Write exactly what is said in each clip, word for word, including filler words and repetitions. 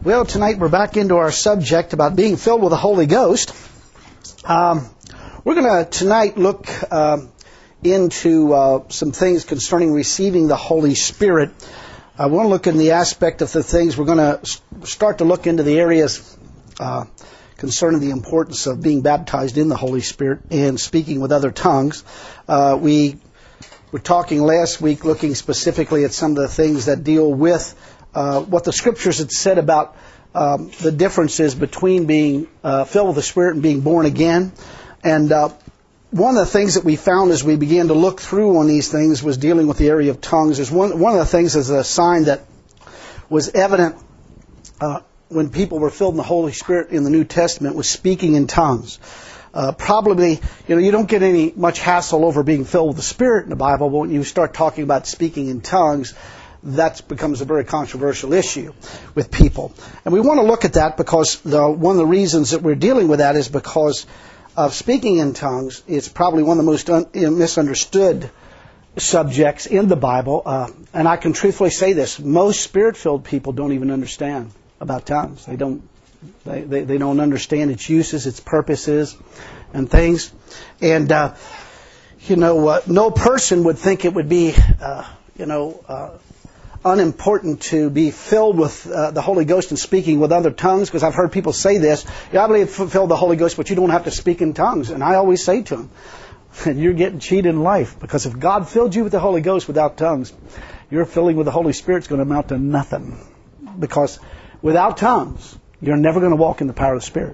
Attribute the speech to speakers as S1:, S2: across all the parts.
S1: Well, tonight we're back into our subject about being filled with the Holy Ghost. Um, we're going to tonight look uh, into uh, some things concerning receiving the Holy Spirit. I want to look in the aspect of the things. We're going to start to look into the areas uh, concerning the importance of being baptized in the Holy Spirit and speaking with other tongues. Uh, we were talking last week looking specifically at some of the things that deal with Uh, what the Scriptures had said about um, the differences between being uh, filled with the Spirit and being born again. And uh, one of the things that we found as we began to look through on these things was dealing with the area of tongues. Is one, one of the things is a sign that was evident uh, when people were filled in the Holy Spirit in the New Testament was speaking in tongues. Uh, probably, you know, you don't get any much hassle over being filled with the Spirit in the Bible, but when you start talking about speaking in tongues, that becomes a very controversial issue with people. And we want to look at that because the, one of the reasons that we're dealing with that is because of speaking in tongues. It's probably one of the most un, you know, misunderstood subjects in the Bible. Uh, and I can truthfully say this. Most Spirit-filled people don't even understand about tongues. They don't, they, they, they don't understand its uses, its purposes, and things. And, uh, you know, uh, no person would think it would be, uh, you know, uh, unimportant to be filled with uh, the Holy Ghost and speaking with other tongues, because I've heard people say this, yeah, I believe filled with the Holy Ghost, but you don't have to speak in tongues. And I always say to them, you're getting cheated in life, because if God filled you with the Holy Ghost without tongues, your filling with the Holy Spirit is going to amount to nothing. Because without tongues, you're never going to walk in the power of the Spirit.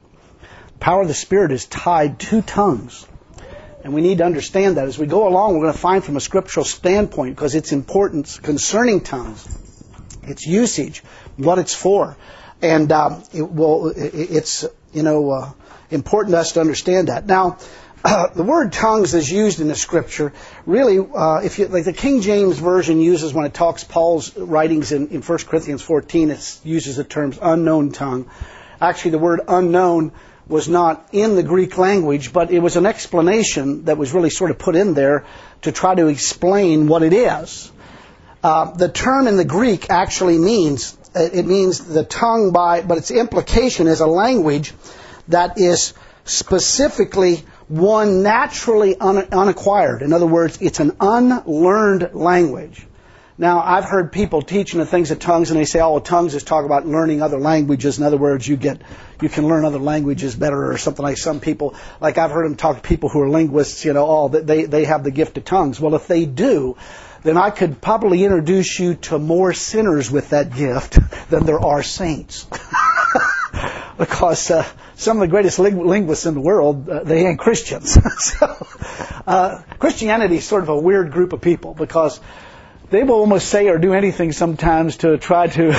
S1: The power of the Spirit is tied to tongues. And we need to understand that. As we go along, we're going to find from a scriptural standpoint, because its importance concerning tongues, its usage, what it's for. And um, it will, it's, you know, uh, important to us to understand that. Now, uh, the word tongues is used in the scripture. Really, uh, if you, like the King James Version uses when it talks Paul's writings in, in First Corinthians fourteen, it uses the terms unknown tongue. Actually, the word unknown was not in the Greek language, but it was an explanation that was really sort of put in there to try to explain what it is. Uh, the term in the Greek actually means, it means the tongue by, but its implication is a language that is specifically one naturally un, unacquired. In other words, it's an unlearned language. Now, I've heard people teaching the things of tongues, and they say, oh, well, tongues is talk about learning other languages. In other words, you get, you can learn other languages better or something like some people. Like I've heard them talk to people who are linguists, you know, oh, they, they have the gift of tongues. Well, if they do, then I could probably introduce you to more sinners with that gift than there are saints. Because uh, some of the greatest ling- linguists in the world, uh, they ain't Christians. so, uh, Christianity is sort of a weird group of people, because they will almost say or do anything sometimes to try to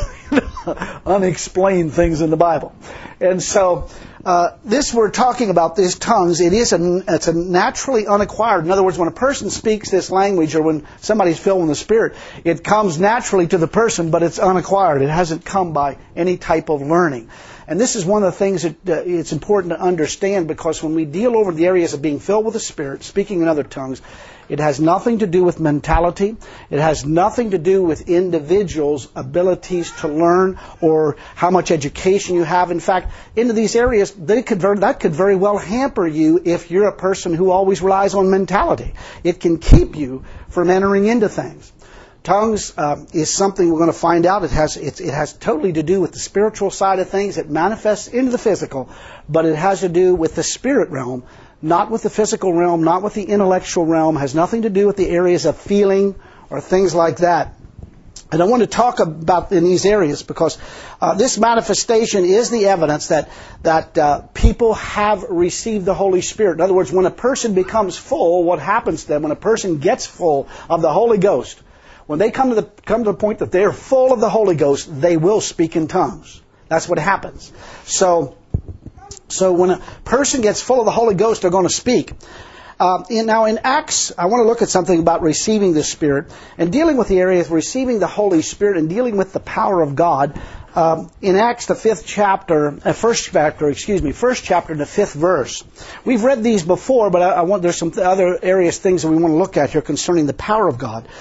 S1: unexplain things in the Bible. And so, uh, this we're talking about, these tongues, it is a, it's a naturally unacquired. In other words, when a person speaks this language, or when somebody's filled with the Spirit, it comes naturally to the person, but it's unacquired. It hasn't come by any type of learning. And this is one of the things that uh, it's important to understand, because when we deal over the areas of being filled with the Spirit, speaking in other tongues, it has nothing to do with mentality. It has nothing to do with individuals' abilities to learn or how much education you have. In fact, into these areas, they could very, that could very well hamper you if you're a person who always relies on mentality. It can keep you from entering into things. Tongues uh, is something we're going to find out. It has it, it has totally to do with the spiritual side of things. It manifests into the physical, but it has to do with the spirit realm, not with the physical realm, not with the intellectual realm. Has nothing to do with the areas of feeling or things like that. And I want to talk about in these areas because uh, this manifestation is the evidence that that uh, people have received the Holy Spirit. In other words, when a person becomes full, what happens to them? When a person gets full of the Holy Ghost, when they come to the come to the point that they are full of the Holy Ghost, they will speak in tongues. That's what happens. So, so when a person gets full of the Holy Ghost, they're going to speak. Uh, in, now in Acts, I want to look at something about receiving the Spirit and dealing with the area of receiving the Holy Spirit and dealing with the power of God. Um, in Acts, the fifth chapter, uh, first chapter, excuse me, first chapter, the fifth verse. We've read these before, but I, I want there's some other areas, things that we want to look at here concerning the power of God.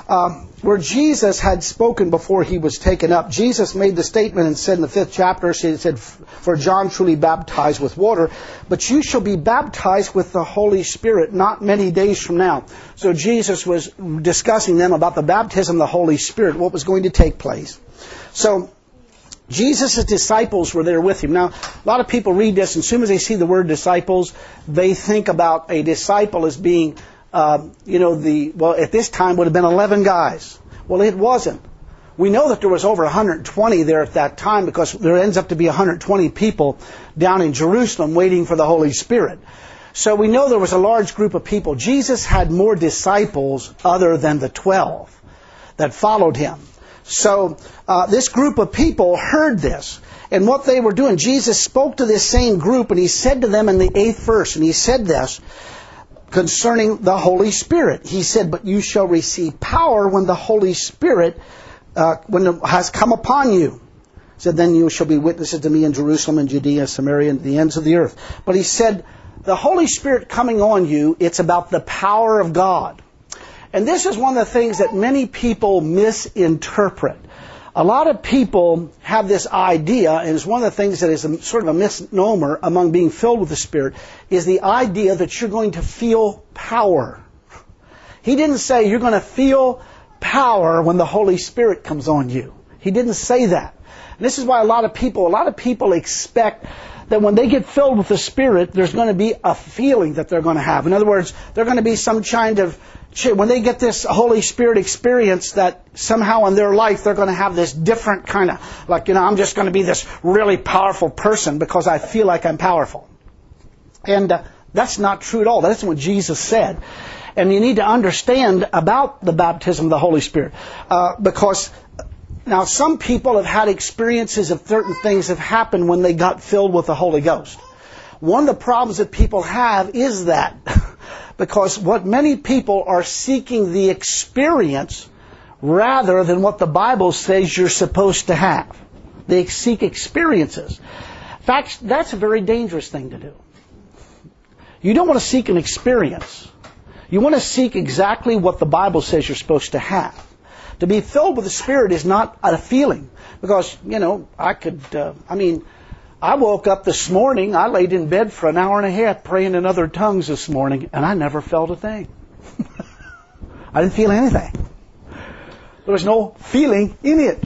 S1: uh, where Jesus had spoken before he was taken up. Jesus made the statement and said in the fifth chapter, he said, "For John truly baptized with water, but you shall be baptized with the Holy Spirit not many days from now." So Jesus was discussing them about the baptism of the Holy Spirit, what was going to take place. So Jesus' disciples were there with him. Now, a lot of people read this, and as soon as they see the word disciples, they think about a disciple as being, uh, you know, the, well, at this time would have been eleven guys. Well, it wasn't. We know that there was over one hundred twenty there at that time because there ends up to be one hundred twenty people down in Jerusalem waiting for the Holy Spirit. So we know there was a large group of people. Jesus had more disciples other than the twelve that followed him. So uh, this group of people heard this. And what they were doing, Jesus spoke to this same group, and he said to them in the eighth verse, and he said this concerning the Holy Spirit. He said, "But you shall receive power when the Holy Spirit uh, when it has come upon you." He said, "Then you shall be witnesses to me in Jerusalem and Judea, Samaria, and the ends of the earth." But he said, the Holy Spirit coming on you, it's about the power of God. And this is one of the things that many people misinterpret. A lot of people have this idea, and it's one of the things that is a, sort of a misnomer among being filled with the Spirit, is the idea that you're going to feel power. He didn't say you're going to feel power when the Holy Spirit comes on you. He didn't say that. And this is why a lot of people, a lot of people expect that when they get filled with the Spirit, there's going to be a feeling that they're going to have. In other words, they're going to be some kind of, when they get this Holy Spirit experience, that somehow in their life they're going to have this different kind of, like, you know, I'm just going to be this really powerful person because I feel like I'm powerful. And uh, that's not true at all. That's what Jesus said. And you need to understand about the baptism of the Holy Spirit. Uh, because now some people have had experiences of certain things have happened when they got filled with the Holy Ghost. One of the problems that people have is that because what many people are seeking the experience rather than what the Bible says you're supposed to have. They seek experiences. In fact, that's a very dangerous thing to do. You don't want to seek an experience. You want to seek exactly what the Bible says you're supposed to have. To be filled with the Spirit is not a feeling. Because, you know, I could, uh, I mean, I woke up this morning, I laid in bed for an hour and a half praying in other tongues this morning, and I never felt a thing. I didn't feel anything. There was no feeling in it.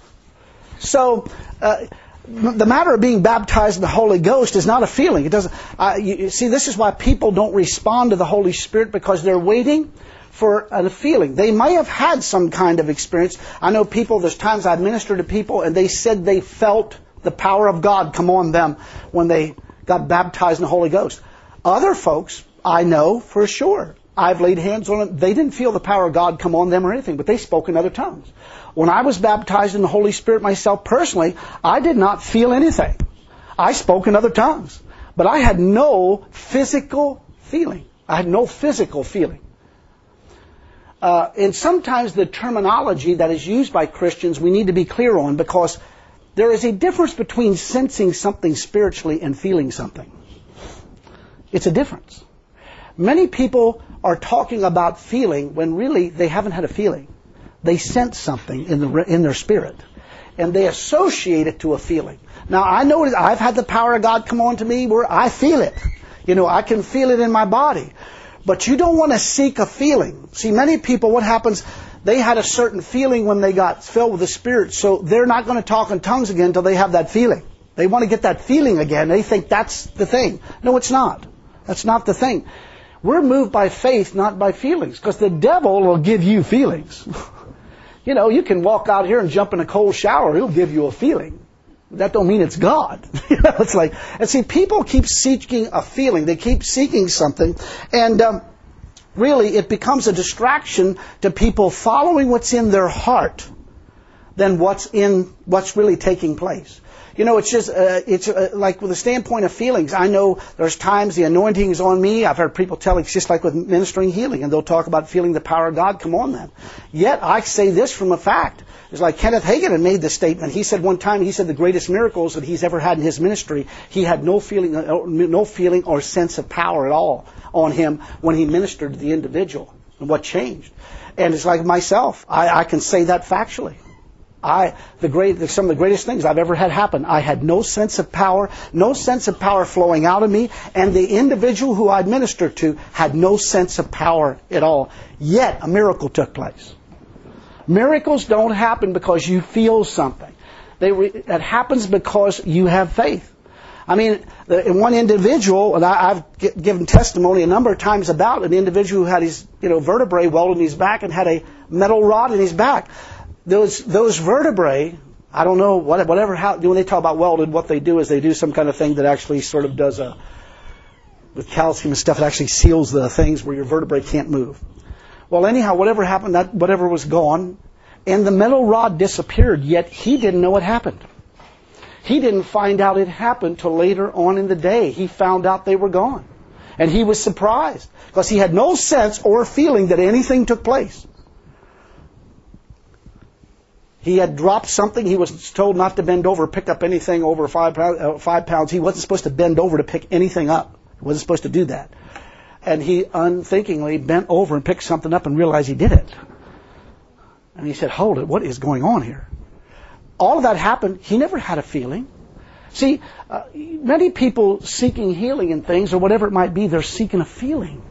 S1: So, uh, the matter of being baptized in the Holy Ghost is not a feeling. It doesn't. Uh, you, you see, this is why people don't respond to the Holy Spirit, because they're waiting for a feeling. They may have had some kind of experience. I know people, there's times I've ministered to people and they said they felt the power of God come on them when they got baptized in the Holy Ghost. Other folks, I know for sure, I've laid hands on them, they didn't feel the power of God come on them or anything, but they spoke in other tongues. When I was baptized in the Holy Spirit myself personally, I did not feel anything. I spoke in other tongues, but I had no physical feeling. I had no physical feeling. Uh, and sometimes the terminology that is used by Christians we need to be clear on, because there is a difference between sensing something spiritually and feeling something. It's a difference. Many people are talking about feeling when really they haven't had a feeling. They sense something in the in their spirit, and they associate it to a feeling. Now, I know I've had the power of God come on to me where I feel it. You know, I can feel it in my body. But you don't want to seek a feeling. See, many people, what happens, they had a certain feeling when they got filled with the Spirit, so they're not going to talk in tongues again until they have that feeling. They want to get that feeling again. They think that's the thing. No, it's not. That's not the thing. We're moved by faith, not by feelings, because the devil will give you feelings. You know, you can walk out here and jump in a cold shower. He'll give you a feeling. That don't mean it's God. You know, it's like, and see, people keep seeking a feeling. They keep seeking something, and um, really, it becomes a distraction to people following what's in their heart than what's in what's really taking place. You know, it's just uh, it's uh, like with the standpoint of feelings. I know there's times the anointing is on me. I've heard people tell it's just like with ministering healing, and they'll talk about feeling the power of God come on them. Yet I say this from a fact. It's like Kenneth Hagin had made this statement. He said one time, he said the greatest miracles that he's ever had in his ministry, he had no feeling, no feeling or sense of power at all on him when he ministered to the individual. and what changed. And it's like myself. I, I can say that factually. I, the great, some of the greatest things I've ever had happen, I had no sense of power, no sense of power flowing out of me, and the individual who I ministered to had no sense of power at all. Yet, a miracle took place. Miracles don't happen because you feel something. They re, it happens because you have faith. I mean, in one individual, and I, I've g- given testimony a number of times about an individual who had his, you know, vertebrae welded in his back and had a metal rod in his back. Those those vertebrae, I don't know, what, whatever, how, when they talk about welded, what they do is they do some kind of thing that actually sort of does a, with calcium and stuff, it actually seals the things where your vertebrae can't move. Well, anyhow, whatever happened, that whatever was gone, and the metal rod disappeared, yet he didn't know what happened. He didn't find out it happened till later on in the day. He found out they were gone. And he was surprised, because he had no sense or feeling that anything took place. He had dropped something. He was told not to bend over, pick up anything over five pounds. Uh, five pounds. He wasn't supposed to bend over to pick anything up. He wasn't supposed to do that. And he unthinkingly bent over and picked something up and realized he did it. And he said, hold it, what is going on here? All of that happened. He never had a feeling. See, uh, many people seeking healing in things or whatever it might be, they're seeking a feeling.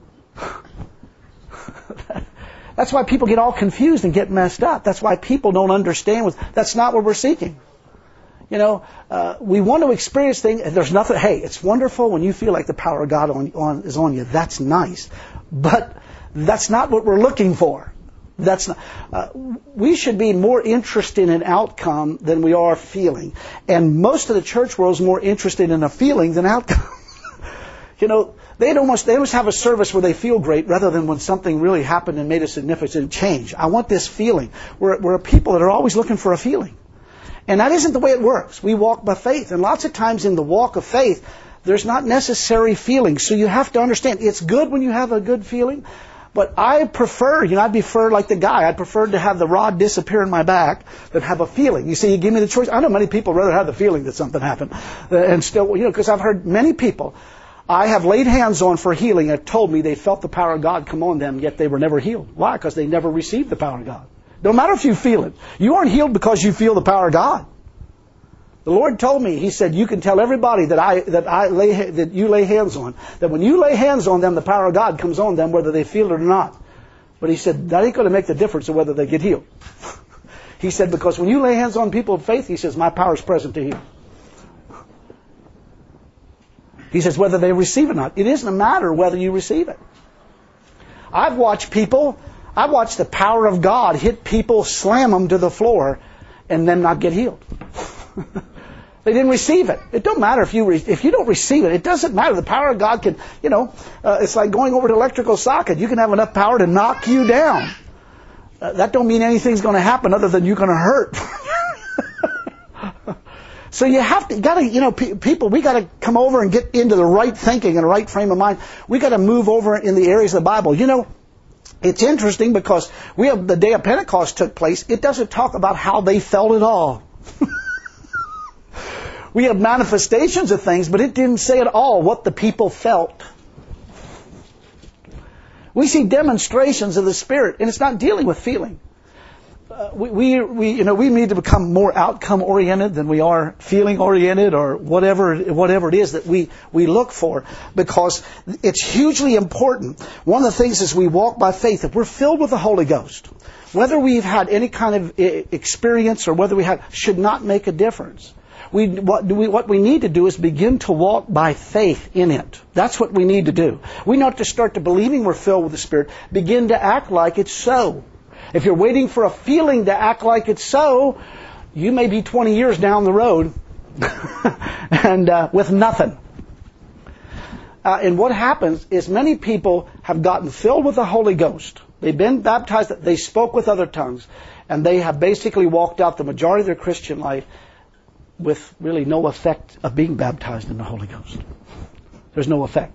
S1: That's why people get all confused and get messed up. That's why people don't understand. What, that's not what we're seeking. You know, uh, we want to experience things. There's nothing. Hey, it's wonderful when you feel like the power of God on, on, is on you. That's nice. But that's not what we're looking for. That's not, uh, we should be more interested in an outcome than we are feeling. And most of the church world is more interested in a feeling than outcome. You know, they almost they almost have a service where they feel great rather than when something really happened and made a significant change. I want this feeling. We're, we're people that are always looking for a feeling. And that isn't the way it works. We walk by faith. And lots of times in the walk of faith, there's not necessary feelings. So you have to understand, it's good when you have a good feeling. But I prefer, you know, I'd prefer like the guy, I'd prefer to have the rod disappear in my back than have a feeling. You see, you give me the choice. I know many people rather have the feeling that something happened. Uh, and still, you know, because I've heard many people I have laid hands on for healing have told me they felt the power of God come on them, yet they were never healed. Why? Because they never received the power of God. No matter if you feel it. You aren't healed because you feel the power of God. The Lord told me, He said, you can tell everybody that I that I lay that you lay hands on, that when you lay hands on them, the power of God comes on them, whether they feel it or not. But He said, that ain't going to make the difference of whether they get healed. He said, because when you lay hands on people of faith, He says, my power is present to heal. He says, whether they receive it or not. It isn't a matter whether you receive it. I've watched people, I've watched the power of God hit people, slam them to the floor, and then not get healed. They didn't receive it. It don't matter if you re- if you don't receive it. It doesn't matter. The power of God can, you know, uh, it's like going over to an electrical socket. You can have enough power to knock you down. Uh, that don't mean anything's going to happen other than you're going to hurt. So you have to, got to, you know, pe- people, we got to come over and get into the right thinking and the right frame of mind. We got to move over in the areas of the Bible. You know, it's interesting because we have the day of Pentecost took place. It doesn't talk about how they felt at all. We have manifestations of things, but it didn't say at all what the people felt. We see demonstrations of the Spirit, and it's not dealing with feeling. Uh, we, we, we, you know, we need to become more outcome-oriented than we are feeling-oriented, or whatever, whatever it is that we, we look for, because it's hugely important. One of the things is we walk by faith. If we're filled with the Holy Ghost, whether we've had any kind of experience or whether we have, should not make a difference. We, what, we, what we need to do is begin to walk by faith in it. That's what we need to do. We not to start to believing we're filled with the Spirit, begin to act like it's so. If you're waiting for a feeling to act like it's so, you may be twenty years down the road and uh, with nothing. Uh, and what happens is many people have gotten filled with the Holy Ghost. They've been baptized, they spoke with other tongues, and they have basically walked out the majority of their Christian life with really no effect of being baptized in the Holy Ghost. There's no effect.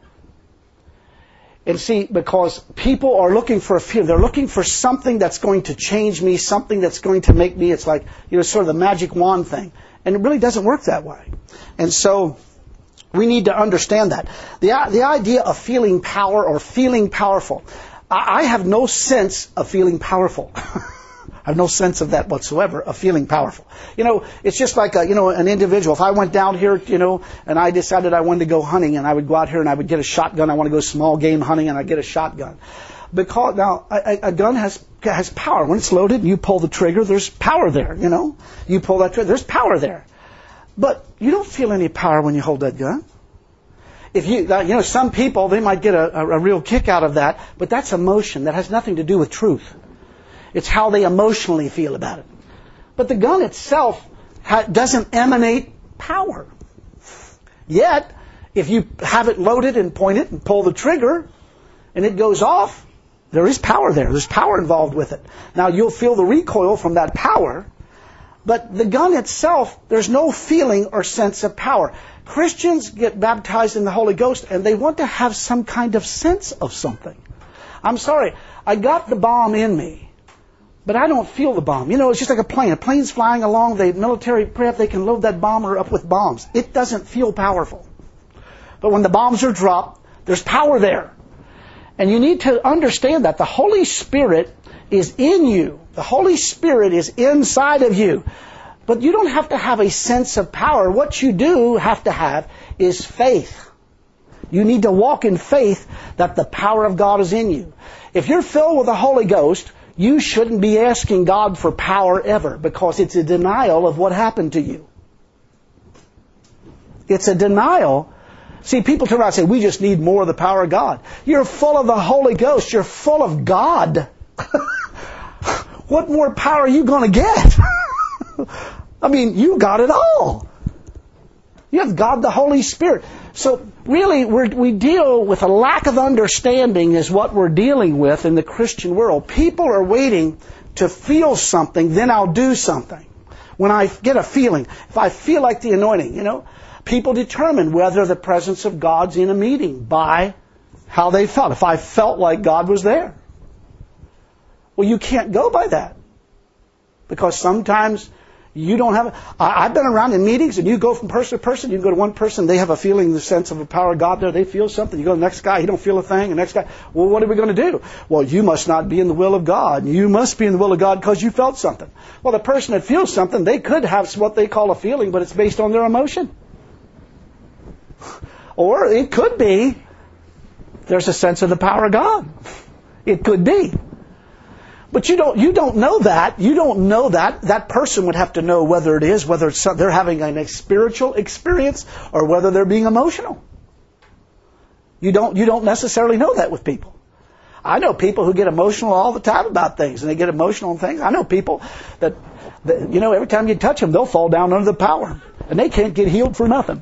S1: And see, because people are looking for a feeling, they're looking for something that's going to change me, something that's going to make me, it's like, you know, sort of the magic wand thing. And it really doesn't work that way. And so, we need to understand that. The, the idea of feeling power or feeling powerful, I have no sense of feeling powerful. I have no sense of that whatsoever, of feeling powerful. You know, it's just like a, you know, an individual. If I went down here, you know, and I decided I wanted to go hunting, and I would go out here and I would get a shotgun. I want to go small game hunting, and I get a shotgun. Because now a, a gun has has power. When it's loaded, and you pull the trigger. There's power there. You know, you pull that trigger. There's power there. But you don't feel any power when you hold that gun. If you, you know, some people, they might get a, a, a real kick out of that, but that's emotion. That has nothing to do with truth. It's how they emotionally feel about it. But the gun itself ha- doesn't emanate power. Yet, if you have it loaded and point it and pull the trigger, and it goes off, there is power there. There's power involved with it. Now, you'll feel the recoil from that power, but the gun itself, there's no feeling or sense of power. Christians get baptized in the Holy Ghost, and they want to have some kind of sense of something. I'm sorry, I got the bomb in me, but I don't feel the bomb. You know, it's just like a plane. A plane's flying along, the military prep, they can load that bomber up with bombs. It doesn't feel powerful. But when the bombs are dropped, there's power there. And you need to understand that the Holy Spirit is in you. The Holy Spirit is inside of you. But you don't have to have a sense of power. What you do have to have is faith. You need to walk in faith that the power of God is in you. If you're filled with the Holy Ghost, you shouldn't be asking God for power ever, because it's a denial of what happened to you. It's a denial. See, people turn around and say, we just need more of the power of God. You're full of the Holy Ghost. You're full of God. What more power are you going to get? I mean, you got it all. You have God the Holy Spirit. So really, we're, we deal with a lack of understanding is what we're dealing with in the Christian world. People are waiting to feel something, then I'll do something. When I get a feeling, if I feel like the anointing, you know, people determine whether the presence of God's in a meeting by how they felt. If I felt like God was there. Well, you can't go by that. Because sometimes you don't have... I, I've been around in meetings, and you go from person to person. You can go to one person, they have a feeling, the sense of the power of God there. They feel something. You go to the next guy, he don't feel a thing. The next guy, well, what are we going to do? Well, you must not be in the will of God. You must be in the will of God because you felt something. Well, the person that feels something, they could have what they call a feeling, but it's based on their emotion. Or it could be there's a sense of the power of God. It could be. But you don't you don't know that. You don't know that. That person would have to know whether it is, whether it's, they're having a spiritual experience or whether they're being emotional. You don't you don't necessarily know that with people. I know people who get emotional all the time about things, and they get emotional on things. I know people that, that you know, every time you touch them, they'll fall down under the power, and they can't get healed for nothing.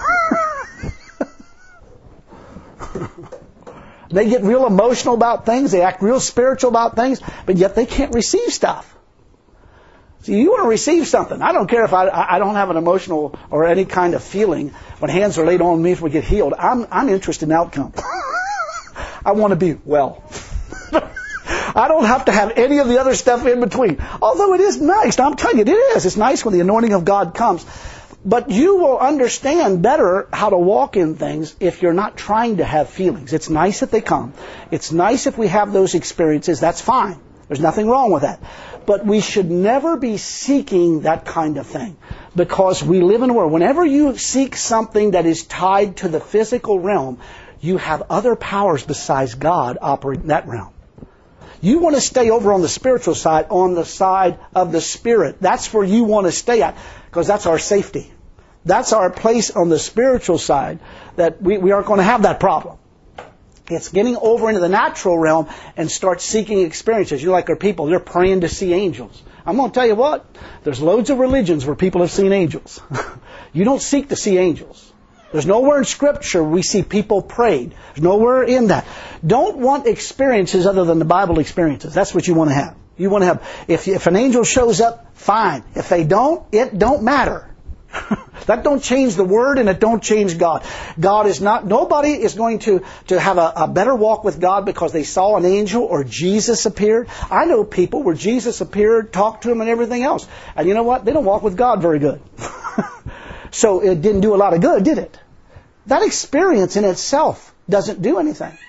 S1: They get real emotional about things. They act real spiritual about things, but yet they can't receive stuff. See, you want to receive something. I don't care if I, I don't have an emotional or any kind of feeling when hands are laid on me if we get healed. I'm, I'm interested in outcome. I want to be well. I don't have to have any of the other stuff in between. Although it is nice. Now, I'm telling you, it is. It's nice when the anointing of God comes. But you will understand better how to walk in things if you're not trying to have feelings. It's nice that they come. It's nice if we have those experiences. That's fine. There's nothing wrong with that. But we should never be seeking that kind of thing, because we live in a world. Whenever you seek something that is tied to the physical realm, you have other powers besides God operating in that realm. You want to stay over on the spiritual side, on the side of the Spirit. That's where you want to stay at, because that's our safety. That's our place on the spiritual side, that we, we aren't going to have that problem. It's getting over into the natural realm and start seeking experiences. You're like our people, they're praying to see angels. I'm going to tell you what, there's loads of religions where people have seen angels. You don't seek to see angels. There's nowhere in Scripture we see people prayed. There's nowhere in that. Don't want experiences other than the Bible experiences. That's what you want to have. You want to have, if, if an angel shows up, fine. If they don't, it don't matter. That don't change the Word, and it don't change God. God is not, nobody is going to, to have a, a better walk with God because they saw an angel or Jesus appeared. I know people where Jesus appeared, talked to them and everything else. And you know what? They don't walk with God very good. So it didn't do a lot of good, did it? That experience in itself doesn't do anything.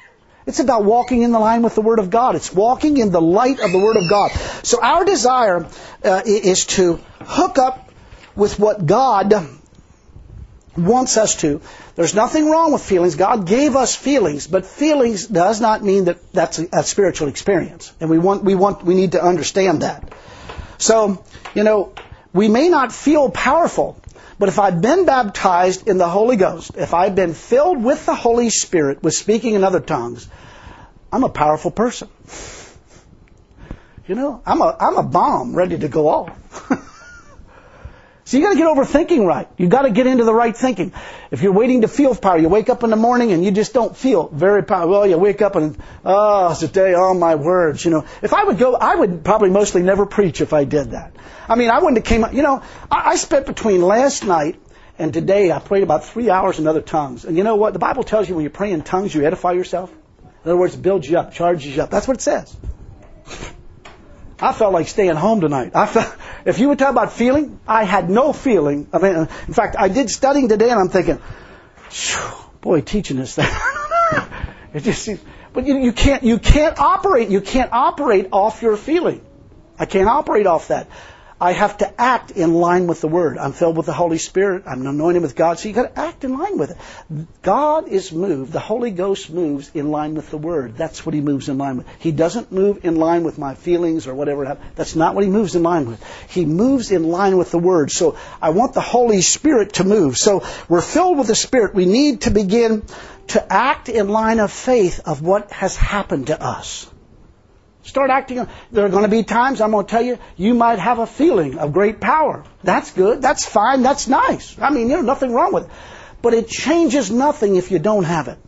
S1: It's about walking in the line with the Word of God. It's walking in the light of the Word of God. So our desire uh, is to hook up with what God wants us to. There's nothing wrong with feelings. God gave us feelings, but feelings does not mean that that's a, a spiritual experience. And we want, we want, we need to understand that. So, you know, we may not feel powerful, but if I've been baptized in the Holy Ghost, if I've been filled with the Holy Spirit, with speaking in other tongues, I'm a powerful person. You know, I'm a I'm a bomb ready to go off. So you got to get over thinking right. You got to get into the right thinking. If you're waiting to feel power, you wake up in the morning and you just don't feel very powerful. Well, you wake up and, oh, today, all my words, you know. If I would go, I would probably mostly never preach if I did that. I mean, I wouldn't have came up, you know, I, I spent between last night and today, I prayed about three hours in other tongues. And you know what? The Bible tells you when you pray in tongues, you edify yourself. In other words, it builds you up, charges you up. That's what it says. I felt like staying home tonight. I felt, if you were talking about feeling, I had no feeling. I mean, in fact, I did studying today, and I'm thinking, boy, teaching this thing. It just seems, but you, you can't, you can't operate, you can't operate off your feeling. I can't operate off that. I have to act in line with the Word. I'm filled with the Holy Spirit. I'm anointed with God. So you've got to act in line with it. God is moved. The Holy Ghost moves in line with the Word. That's what He moves in line with. He doesn't move in line with my feelings or whatever. That's not what He moves in line with. He moves in line with the Word. So I want the Holy Spirit to move. So we're filled with the Spirit. We need to begin to act in line of faith of what has happened to us. Start acting. There are going to be times, I'm going to tell you, you might have a feeling of great power. That's good. That's fine. That's nice. I mean, there's nothing wrong with it. But it changes nothing if you don't have it.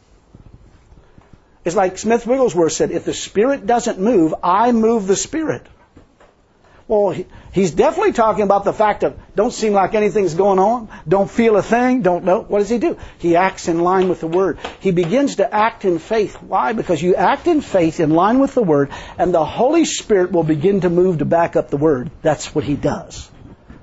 S1: It's like Smith Wigglesworth said, if the Spirit doesn't move, I move the Spirit. Well, he, he's definitely talking about the fact of don't seem like anything's going on, don't feel a thing, don't know. What does he do? He acts in line with the Word. He begins to act in faith. Why? Because you act in faith in line with the Word, and the Holy Spirit will begin to move to back up the Word. That's what He does.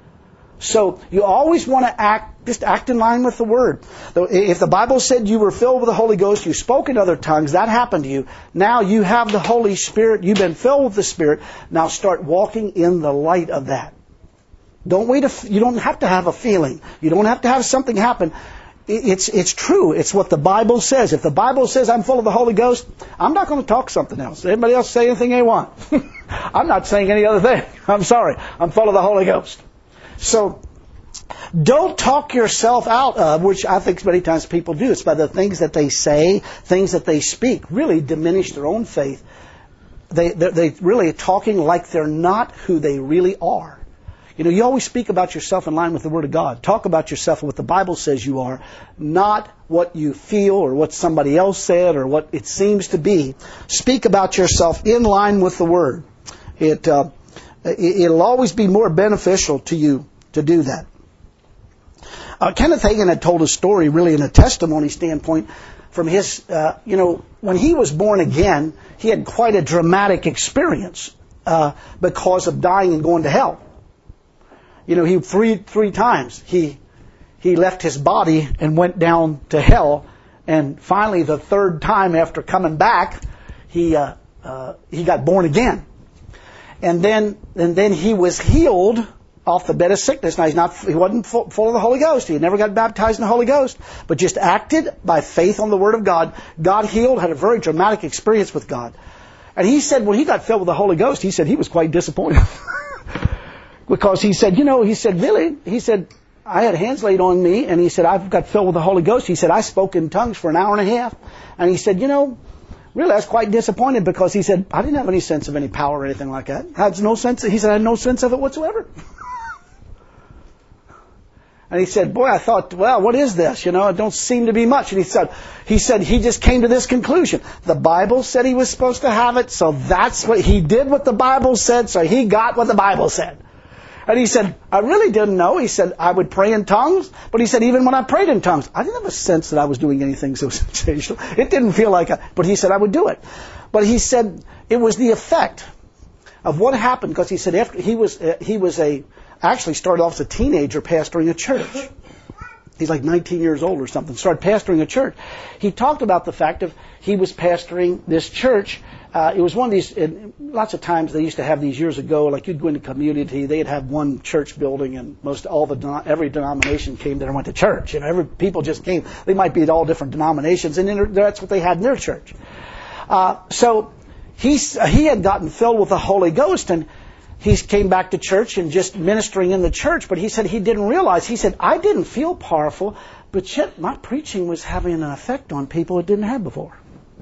S1: So you always want to act, just act in line with the Word. If the Bible said you were filled with the Holy Ghost, you spoke in other tongues, that happened to you. Now you have the Holy Spirit, you've been filled with the Spirit. Now start walking in the light of that. Don't wait, a, you don't have to have a feeling. You don't have to have something happen. It's, it's true. It's what the Bible says. If the Bible says I'm full of the Holy Ghost, I'm not going to talk something else. Everybody else say anything they want. I'm not saying any other thing. I'm sorry. I'm full of the Holy Ghost. So, don't talk yourself out of, which I think many times people do. It's by the things that they say, things that they speak, really diminish their own faith. They, they're, they really are talking like they're not who they really are. You know, you always speak about yourself in line with the Word of God. Talk about yourself and what the Bible says you are, not what you feel or what somebody else said or what it seems to be. Speak about yourself in line with the Word. It, uh, It'll always be more beneficial to you to do that. Uh, Kenneth Hagin had told a story really in a testimony standpoint from his, uh, you know, when he was born again, he had quite a dramatic experience uh, because of dying and going to hell. You know, he three three times he he left his body and went down to hell, and finally the third time after coming back, he uh, uh, he got born again. And then, and then he was healed off the bed of sickness. Now he's not, he wasn't full, full of the Holy Ghost. He had never got baptized in the Holy Ghost, but just acted by faith on the Word of God. God healed, had a very dramatic experience with God. And he said when he got filled with the Holy Ghost, he said he was quite disappointed. Because he said, you know, he said, really? He said, I had hands laid on me, and he said, I've got filled with the Holy Ghost. He said, I spoke in tongues for an hour and a half. And he said, you know, really, I was quite disappointed because he said, I didn't have any sense of any power or anything like that. I had no sense. He said, I had no sense of it whatsoever. And he said, boy, I thought, well, what is this? You know, it don't seem to be much. And he said, he said, he just came to this conclusion. The Bible said he was supposed to have it, so that's what he did what the Bible said, so he got what the Bible said. And he said, I really didn't know. He said, I would pray in tongues. But he said, even when I prayed in tongues, I didn't have a sense that I was doing anything so sensational. It didn't feel like a, but he said I would do it. But he said it was the effect of what happened, because he said after he was, uh, he was a, actually started off as a teenager pastoring a church. He's like nineteen years old or something. Started pastoring a church. He talked about the fact of he was pastoring this church. Uh, it was one of these, and lots of times they used to have these years ago, like you'd go into community, they'd have one church building and most all the, every denomination came there and went to church. You know, every, people just came. They might be at all different denominations, and then that's what they had in their church. Uh, so he, he had gotten filled with the Holy Ghost, and he came back to church and just ministering in the church, but he said he didn't realize, he said, I didn't feel powerful, but yet my preaching was having an effect on people it didn't have before.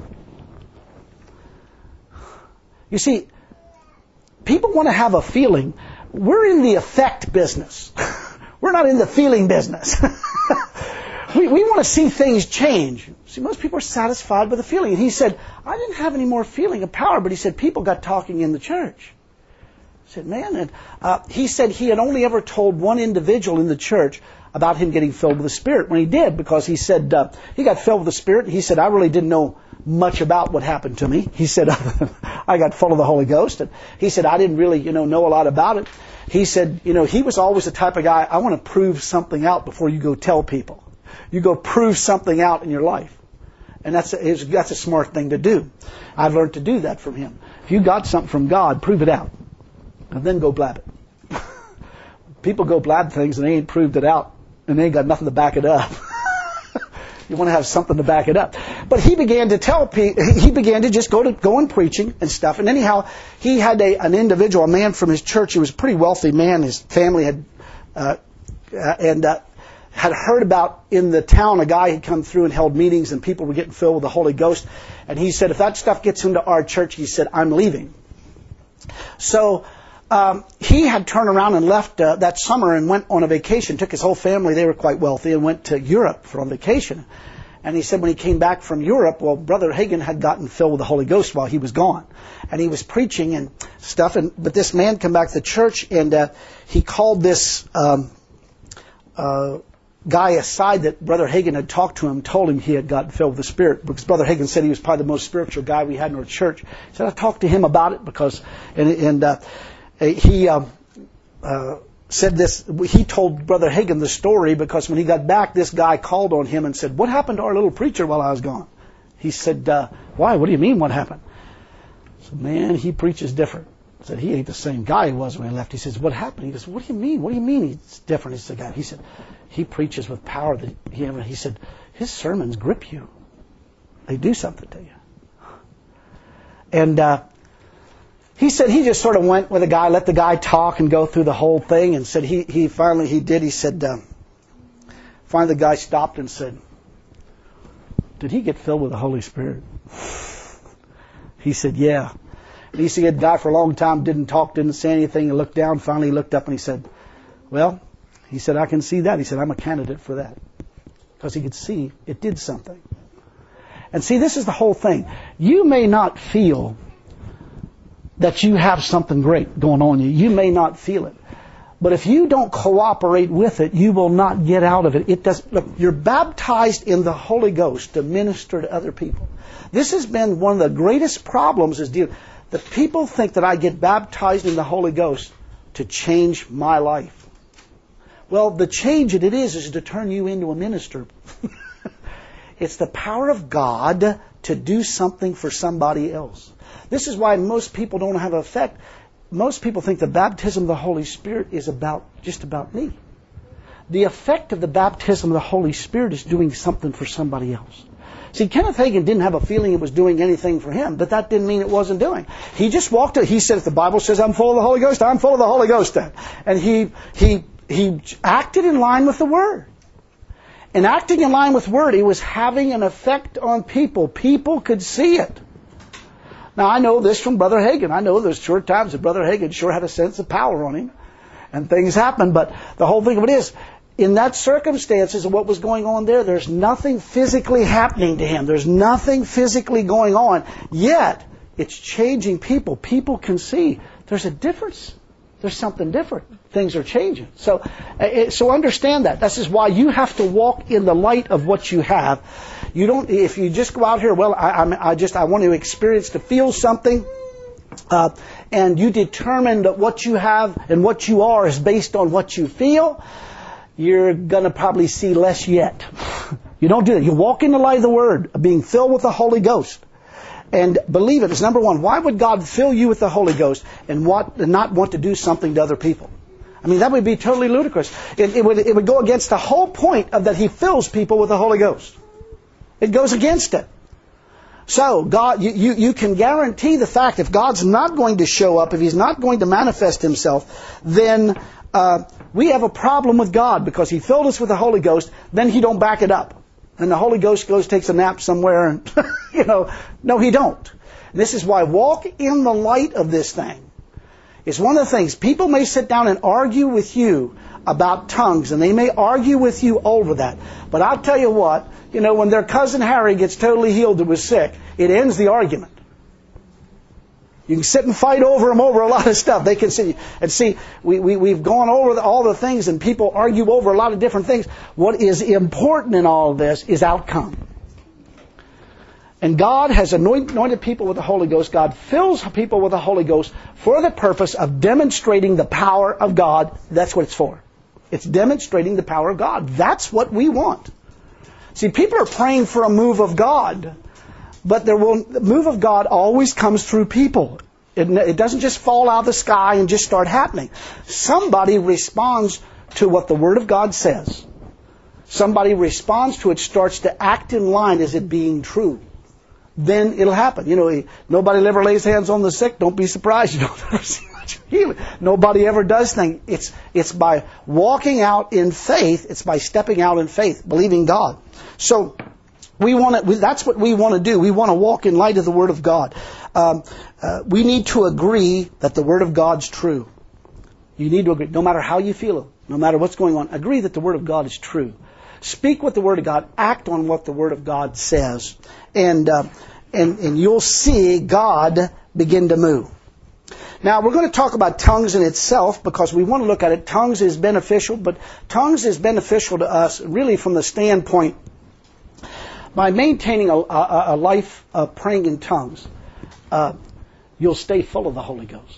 S1: You see, people want to have a feeling. We're in the effect business. We're not in the feeling business. we, we want to see things change. See, most people are satisfied with a feeling. And he said, I didn't have any more feeling of power, but he said, people got talking in the church. I said, man, and uh, he said he had only ever told one individual in the church about him getting filled with the Spirit when he did, because he said uh, he got filled with the Spirit. He said, I really didn't know much about what happened to me. He said, I got full of the Holy Ghost. And he said, I didn't really, you know, know a lot about it. He said, you know, he was always the type of guy, I want to prove something out before you go tell people. You go prove something out in your life. And that's a, that's a smart thing to do. I've learned to do that from him. If you got something from God, prove it out. And then go blab it. People go blab things and they ain't proved it out. And they ain't got nothing to back it up. You want to have something to back it up. But he began to tell people, he began to just go to go on preaching and stuff. And anyhow, he had a, an individual, a man from his church. He was a pretty wealthy man. His family had, uh, uh, and uh, had heard about in the town a guy had come through and held meetings and people were getting filled with the Holy Ghost. And he said, if that stuff gets into our church, he said, I'm leaving. So um, he had turned around and left uh, that summer and went on a vacation, took his whole family, they were quite wealthy, and went to Europe for on vacation. And he said when he came back from Europe, well, Brother Hagin had gotten filled with the Holy Ghost while he was gone. And he was preaching and stuff. And but this man came back to the church, and uh, he called this um, uh, guy aside that Brother Hagin had talked to him, told him he had gotten filled with the Spirit. Because Brother Hagin said he was probably the most spiritual guy we had in our church. He said, I talked to him about it because... And, and uh, he... Uh, uh, said this, he told Brother Hagin the story because when he got back, this guy called on him and said, what happened to our little preacher while I was gone? He said, uh, why? What do you mean what happened? I said, man, he preaches different. I said, he ain't the same guy he was when he left. He says, what happened? He goes, what do you mean? What do you mean he's different? He's the guy. He said, he preaches with power. That he, he said, his sermons grip you. They do something to you. And, uh, He said he just sort of went with the guy, let the guy talk and go through the whole thing, and said he, he finally, he did, he said, uh, finally the guy stopped and said, did he get filled with the Holy Spirit? He said, yeah. And he said, the guy for a long time didn't talk, didn't say anything, and looked down, finally he looked up and he said, well, he said, I can see that. He said, I'm a candidate for that. Because he could see it did something. And see, this is the whole thing. You may not feel that you have something great going on you. You may not feel it. But if you don't cooperate with it, you will not get out of it. It does. Look, you're baptized in the Holy Ghost to minister to other people. This has been one of the greatest problems is deal, that people think that I get baptized in the Holy Ghost to change my life. Well, the change that it is is to turn you into a minister. It's the power of God to do something for somebody else. This is why most people don't have an effect. Most people think the baptism of the Holy Spirit is about just about me. The effect of the baptism of the Holy Spirit is doing something for somebody else. See, Kenneth Hagin didn't have a feeling it was doing anything for him, but that didn't mean it wasn't doing. He just walked it. He said, if the Bible says I'm full of the Holy Ghost, I'm full of the Holy Ghost then. And he he he acted in line with the Word. And acting in line with the Word, he was having an effect on people. People could see it. Now, I know this from Brother Hagin. I know there's sure times that Brother Hagin sure had a sense of power on him. And things happen. But the whole thing of it is, in that circumstances of what was going on there, there's nothing physically happening to him. There's nothing physically going on. Yet, it's changing people. People can see there's a difference. There's something different. Things are changing. So, so understand that. This is why you have to walk in the light of what you have. You don't. If you just go out here, well, I, I, I just I want to experience to feel something, uh, and you determine that what you have and what you are is based on what you feel. you're going to probably see less yet. You don't do that. You walk in the light of the Word, of being filled with the Holy Ghost. And believe it, it's number one. Why would God fill you with the Holy Ghost and want, and not want to do something to other people? I mean, that would be totally ludicrous. It, it would it would go against the whole point of that He fills people with the Holy Ghost. It goes against it. So, God, you, you, you can guarantee the fact if God's not going to show up, if He's not going to manifest Himself, then uh, we have a problem with God because He filled us with the Holy Ghost, then He don't back it up. And the Holy Ghost goes, takes a nap somewhere, and, you know, no, He don't. This is why walk in the light of this thing. It's one of the things. People may sit down and argue with you about tongues, and they may argue with you over that. But I'll tell you what, you know, when their cousin Harry gets totally healed that was sick, it ends the argument. You can sit and fight over them over a lot of stuff. They can sit and see, we, we, we've gone over the, all the things, and people argue over a lot of different things. What is important in all of this is outcome. And God has anointed people with the Holy Ghost. God fills people with the Holy Ghost for the purpose of demonstrating the power of God. That's what it's for. It's demonstrating the power of God. That's what we want. See, people are praying for a move of God, but there will, the move of God always comes through people. It, it doesn't just fall out of the sky and just start happening. Somebody responds to what the Word of God says. Somebody responds to it, starts to act in line as it being true. Then it'll happen. You know, nobody ever lays hands on the sick. Don't be surprised. You don't ever see much healing. Nobody ever does things. It's, it's by walking out in faith. It's by stepping out in faith, believing God. So, we want to, that's what we want to do. We want to walk in light of the Word of God. Um, uh, we need to agree that the Word of God's true. You need to agree. No matter how you feel, no matter what's going on, agree that the Word of God is true. Speak what the Word of God, act on what the Word of God says, and uh, and and you'll see God begin to move. Now, we're going to talk about tongues in itself because we want to look at it. Tongues is beneficial, but tongues is beneficial to us really from the standpoint by maintaining a, a, a life of praying in tongues. Uh, you'll stay full of the Holy Ghost.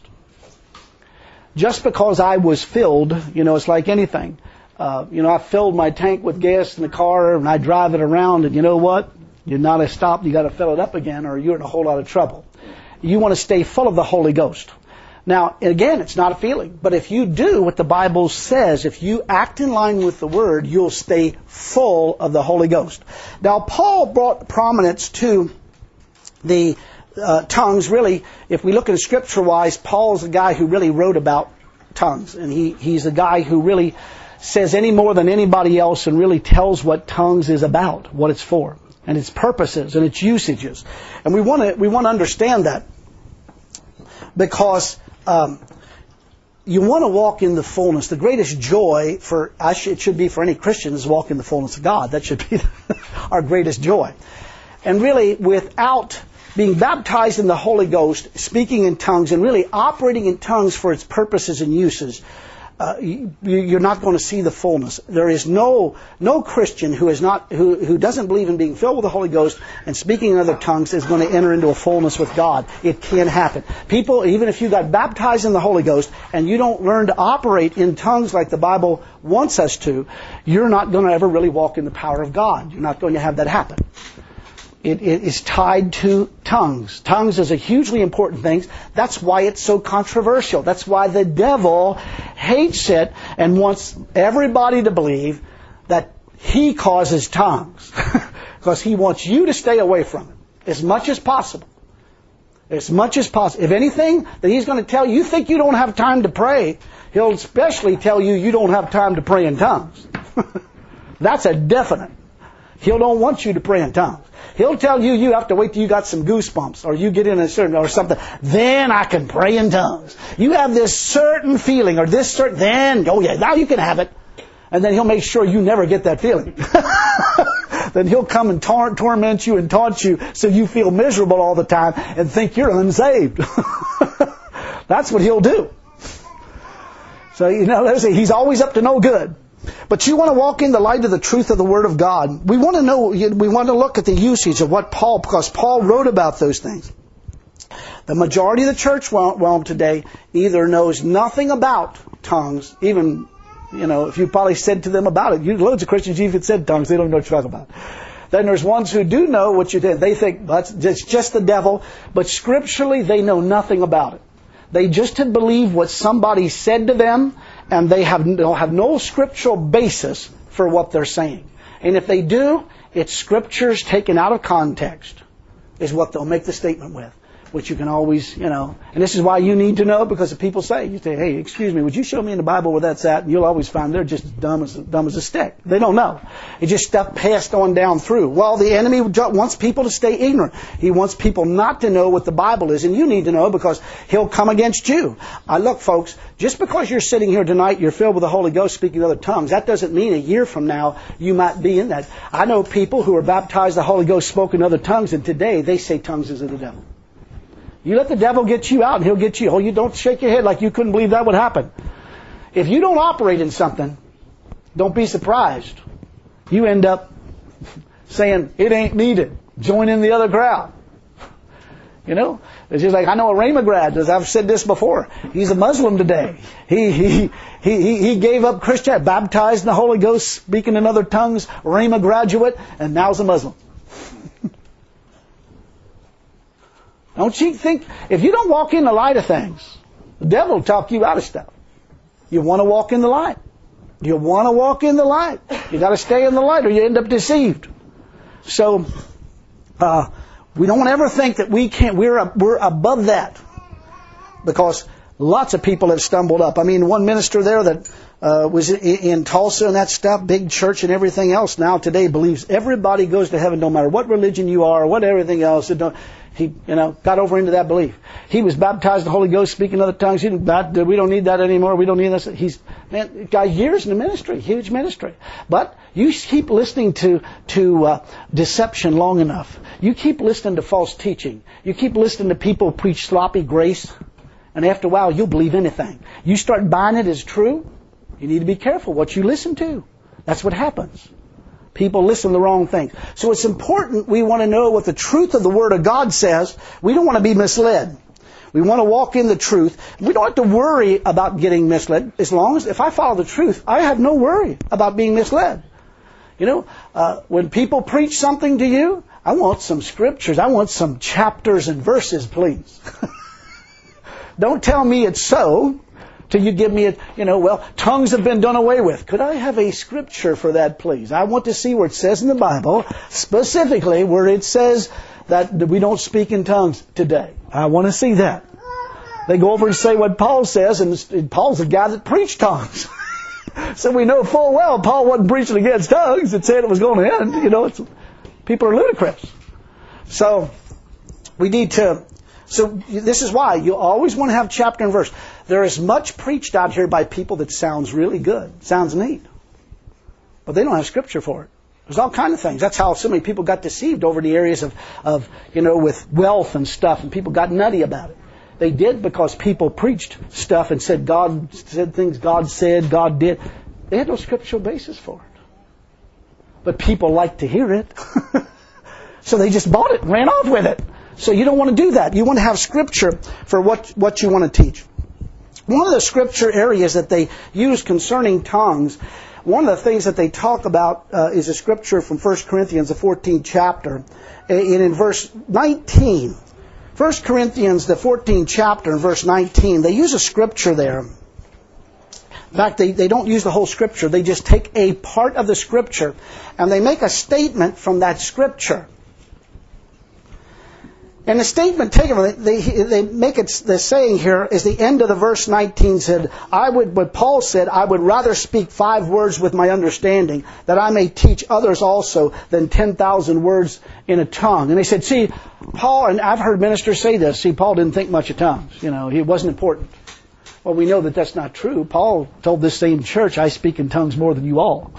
S1: Just because I was filled, you know, it's like anything. Uh, you know, I filled my tank with gas in the car and I drive it around, and you know what? You're not a stop. You got to fill it up again, or you're in a whole lot of trouble. You want to stay full of the Holy Ghost. Now, again, it's not a feeling, but if you do what the Bible says, if you act in line with the Word, you'll stay full of the Holy Ghost. Now, Paul brought prominence to the uh, tongues. Really, if we look at it scripture-wise, Paul's the guy who really wrote about tongues, and he he's the guy who really says any more than anybody else and really tells what tongues is about, what it's for, and its purposes and its usages. And we want to we want to understand that because um, you want to walk in the fullness. The greatest joy for I should, it should be for any Christian is walk in the fullness of God. That should be our greatest joy. And really, without being baptized in the Holy Ghost, speaking in tongues, and really operating in tongues for its purposes and uses, Uh, you, you're not going to see the fullness. There is no no Christian who is not who who doesn't believe in being filled with the Holy Ghost and speaking in other tongues is going to enter into a fullness with God. It can happen. People, even if you got baptized in the Holy Ghost and you don't learn to operate in tongues like the Bible wants us to, you're not going to ever really walk in the power of God. You're not going to have that happen. It, it is tied to tongues. Tongues is a hugely important thing. That's why it's so controversial. That's why the devil hates it and wants everybody to believe that he causes tongues. Because he wants you to stay away from it as much as possible. As much as possible. If anything that he's going to tell you, you think you don't have time to pray, he'll especially tell you you don't have time to pray in tongues. That's a definite. He don't want you to pray in tongues. He'll tell you you have to wait till you got some goosebumps or you get in a certain or something. Then I can pray in tongues. You have this certain feeling or this certain, then, oh yeah, now you can have it. And then he'll make sure you never get that feeling. Then he'll come and tor- torment you and taunt you so you feel miserable all the time and think you're unsaved. That's what he'll do. So, you know, he's always up to no good. But you want to walk in the light of the truth of the Word of God. We want to know, we want to look at the usage of what Paul, because Paul wrote about those things. The majority of the church realm today either knows nothing about tongues, even You know, if you probably said to them about it. You, loads of Christians, you've said tongues, they don't know what you're talking about. Then there's ones who do know what you did. They think that's it's just the devil, but scripturally they know nothing about it. They just have believed what somebody said to them, and they have no, have no scriptural basis for what they're saying. And if they do, it's scriptures taken out of context is what they'll make the statement with, which you can always, you know. And this is why you need to know, because if people say, you say, hey, excuse me, would you show me in the Bible where that's at? And you'll always find they're just dumb as, dumb as a stick. They don't know. It's just stuff passed on down through. Well, the enemy wants people to stay ignorant. He wants people not to know what the Bible is, and you need to know because he'll come against you. Uh, look, folks, just because you're sitting here tonight, you're filled with the Holy Ghost speaking other tongues, that doesn't mean a year from now you might be in that. I know people who are baptized, the Holy Ghost spoke in other tongues, and today they say tongues is of the devil. You let the devil get you out and he'll get you. Oh, you don't shake your head like you couldn't believe that would happen. If you don't operate in something, don't be surprised. You end up saying, it ain't needed. Join in the other crowd. You know? It's just like, I know a Rhema grad, as I've said this before. He's a Muslim today. He, he, he, he gave up Christianity, baptized in the Holy Ghost, speaking in other tongues, Rhema graduate, and now's a Muslim. Don't you think, if you don't walk in the light of things, the devil will talk you out of stuff. You want to walk in the light. You want to walk in the light. You got to stay in the light or you end up deceived. So, uh, we don't ever think that we can't, we're, we're above that. Because lots of people have stumbled up. I mean, one minister there that uh, was in, in Tulsa and that stuff, big church and everything else, now today believes everybody goes to heaven no matter what religion you are or what everything else. It don't, He, you know, got over into that belief. He was baptized in the Holy Ghost, speaking other tongues. He didn't, we don't need that anymore. We don't need this. He's, man, got years in the ministry, huge ministry. But you keep listening to to uh, deception long enough. You keep listening to false teaching. You keep listening to people preach sloppy grace, and after a while, you'll believe anything. You start buying it as true. You need to be careful what you listen to. That's what happens. People listen to the wrong things. So it's important we want to know what the truth of the Word of God says. We don't want to be misled. We want to walk in the truth. We don't have to worry about getting misled. As long as, if I follow the truth, I have no worry about being misled. You know, uh, when people preach something to you, I want some scriptures. I want some chapters and verses, please. Don't tell me it's so. Till you give me a, you know, well, tongues have been done away with. Could I have a scripture for that, please? I want to see where it says in the Bible, specifically where it says that we don't speak in tongues today. I want to see that. They go over and say what Paul says, and Paul's the guy that preached tongues. So we know full well Paul wasn't preaching against tongues and said it was going to end. You know, it's, people are ludicrous. So we need to... So this is why you always want to have chapter and verse. There is much preached out here by people that sounds really good, sounds neat, but they don't have scripture for it. There's all kinds of things. That's how so many people got deceived over the areas of, of, you know, with wealth and stuff, and people got nutty about it. They did because people preached stuff and said God said things God said, God did. They had no scriptural basis for it. But people liked to hear it. So they just bought it and ran off with it. So you don't want to do that. You want to have scripture for what, what you want to teach. One of the scripture areas that they use concerning tongues, one of the things that they talk about uh, is a scripture from First Corinthians, the fourteenth chapter. And in verse nineteen, First Corinthians, the fourteenth chapter, in verse nineteen, they use a scripture there. In fact, they, they don't use the whole scripture. They just take a part of the scripture and they make a statement from that scripture. And the statement taken, they, they make it, the saying here is the end of the verse nineteen said, I would, what Paul said, I would rather speak five words with my understanding, that I may teach others also, than ten thousand words in a tongue. And they said, see, Paul, and I've heard ministers say this, see, Paul didn't think much of tongues. You know, it wasn't important. Well, we know that that's not true. Paul told this same church, I speak in tongues more than you all.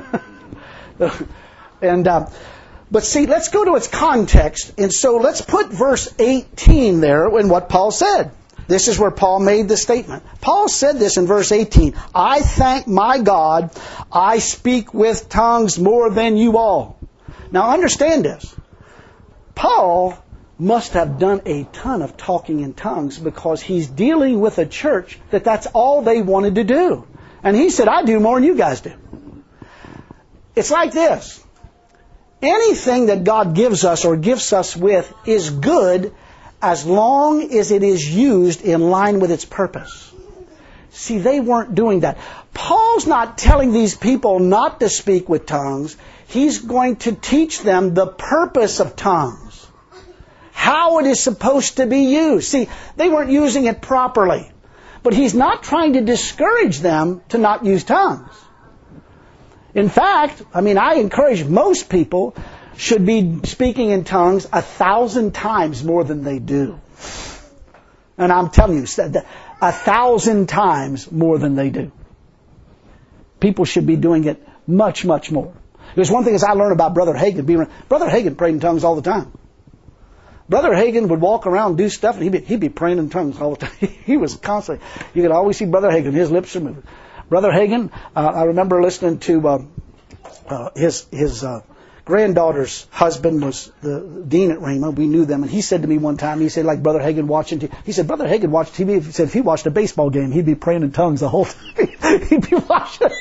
S1: and, uh, But see, let's go to its context. And so let's put verse eighteen there in what Paul said. This is where Paul made the statement. Paul said this in verse eighteen. I thank my God, I speak with tongues more than you all. Now understand this. Paul must have done a ton of talking in tongues because he's dealing with a church that that's all they wanted to do. And he said, I do more than you guys do. It's like this. Anything that God gives us or gifts us with is good as long as it is used in line with its purpose. See, they weren't doing that. Paul's not telling these people not to speak with tongues. He's going to teach them the purpose of tongues. How it is supposed to be used. See, they weren't using it properly. But he's not trying to discourage them to not use tongues. In fact, I mean, I encourage most people should be speaking in tongues a thousand times more than they do. And I'm telling you, a thousand times more than they do. People should be doing it much, much more. There's one thing as I learned about Brother Hagin. Brother Hagin prayed in tongues all the time. Brother Hagin would walk around and do stuff, and he'd be, he'd be praying in tongues all the time. He was constantly, you could always see Brother Hagin. His lips are moving. Brother Hagin, uh, I remember listening to uh, uh, his his uh, granddaughter's husband was the dean at Rhema. We knew them, and he said to me one time, he said, like Brother Hagin watching T V. He said, Brother Hagin watched T V. He said if he watched a baseball game, he'd be praying in tongues the whole time. He'd be watching.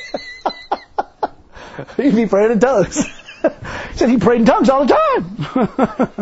S1: He'd be praying in tongues. He said he prayed in tongues all the time.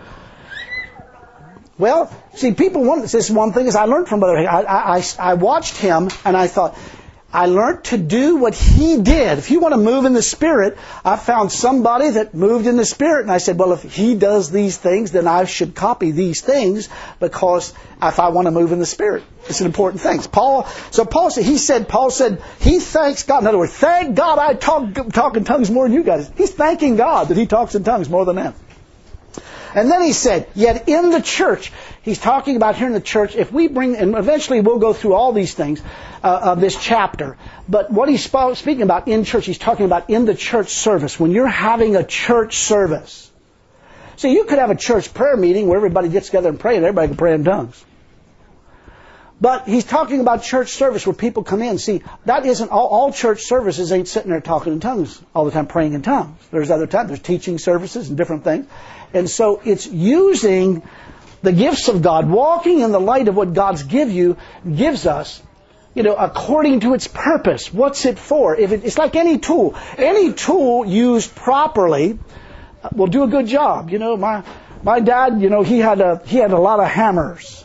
S1: Well, see, people want this. One thing is I learned from Brother Hagin. I, I, I watched him, and I thought, I learned to do what he did. If you want to move in the Spirit, I found somebody that moved in the Spirit, and I said, well, if he does these things, then I should copy these things, because if I want to move in the Spirit, it's an important thing. Paul, so Paul said, he said, Paul said, he thanks God. In other words, thank God I talk, talk in tongues more than you guys. He's thanking God that he talks in tongues more than them. And then he said, yet in the church, he's talking about here in the church, if we bring, and eventually we'll go through all these things uh, of this chapter, but what he's speaking about in church, he's talking about in the church service, when you're having a church service. See, you could have a church prayer meeting where everybody gets together and pray, and everybody can pray in tongues. But he's talking about church service where people come in. See, that isn't all, all church services ain't sitting there talking in tongues all the time, praying in tongues. There's other times, there's teaching services and different things. And so it's using the gifts of God, walking in the light of what God's give you, gives us, you know, according to its purpose. What's it for? If it, it's like any tool. Any tool used properly will do a good job. You know, my my dad, you know, he had a he had a lot of hammers.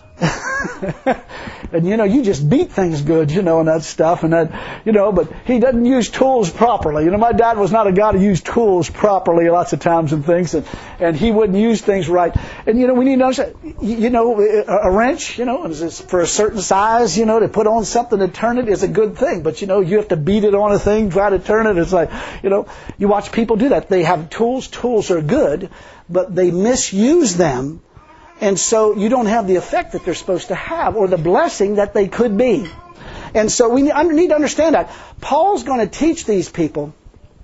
S1: And, you know, you just beat things good, you know, and that stuff, and that, you know, but he doesn't use tools properly. You know, my dad was not a guy who used tools properly lots of times and things, and, and he wouldn't use things right. And, you know, we need to understand, you know, a, a wrench, you know, for a certain size, you know, to put on something to turn it is a good thing. But, you know, you have to beat it on a thing, try to turn it. It's like, you know, you watch people do that. They have tools. Tools are good, but they misuse them. And so you don't have the effect that they're supposed to have or the blessing that they could be. And so we need to understand that. Paul's going to teach these people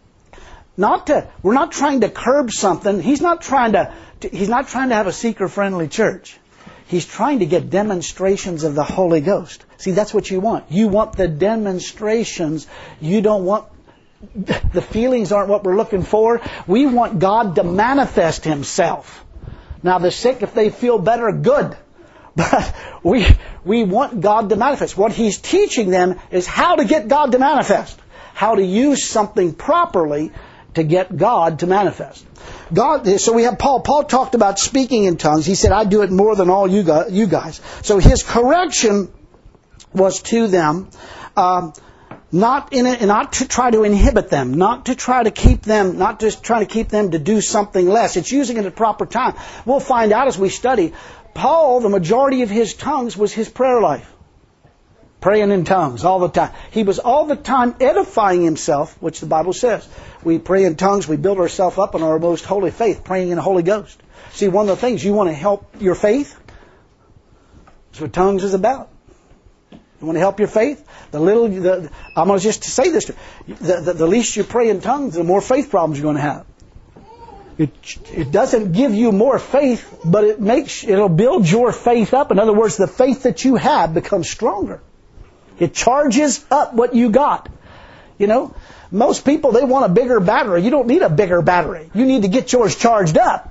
S1: not to, we're not trying to curb something. He's not trying to, he's not trying to have a seeker-friendly church. He's trying to get demonstrations of the Holy Ghost. See, that's what you want. You want the demonstrations. You don't want, the feelings aren't what we're looking for. We want God to manifest Himself. Now, the sick, if they feel better, good. But we we want God to manifest. What he's teaching them is how to get God to manifest. How to use something properly to get God to manifest. God. So we have Paul. Paul talked about speaking in tongues. He said, I do it more than all you guys. So his correction was to them. Um, Not in a, not to try to inhibit them, not to try to keep them, not just try to keep them to do something less. It's using it at the proper time. We'll find out as we study. Paul, the majority of his tongues was his prayer life. Praying in tongues all the time. He was all the time edifying himself, which the Bible says. We pray in tongues, we build ourselves up in our most holy faith, praying in the Holy Ghost. See, one of the things you want to help your faith, that's what tongues is about. You want to help your faith? The little, the, I'm going to just say this: the, the, the least you pray in tongues, the more faith problems you're going to have. It it doesn't give you more faith, but it makes it'll build your faith up. In other words, the faith that you have becomes stronger. It charges up what you got. You know, most people, they want a bigger battery. You don't need a bigger battery. You need to get yours charged up.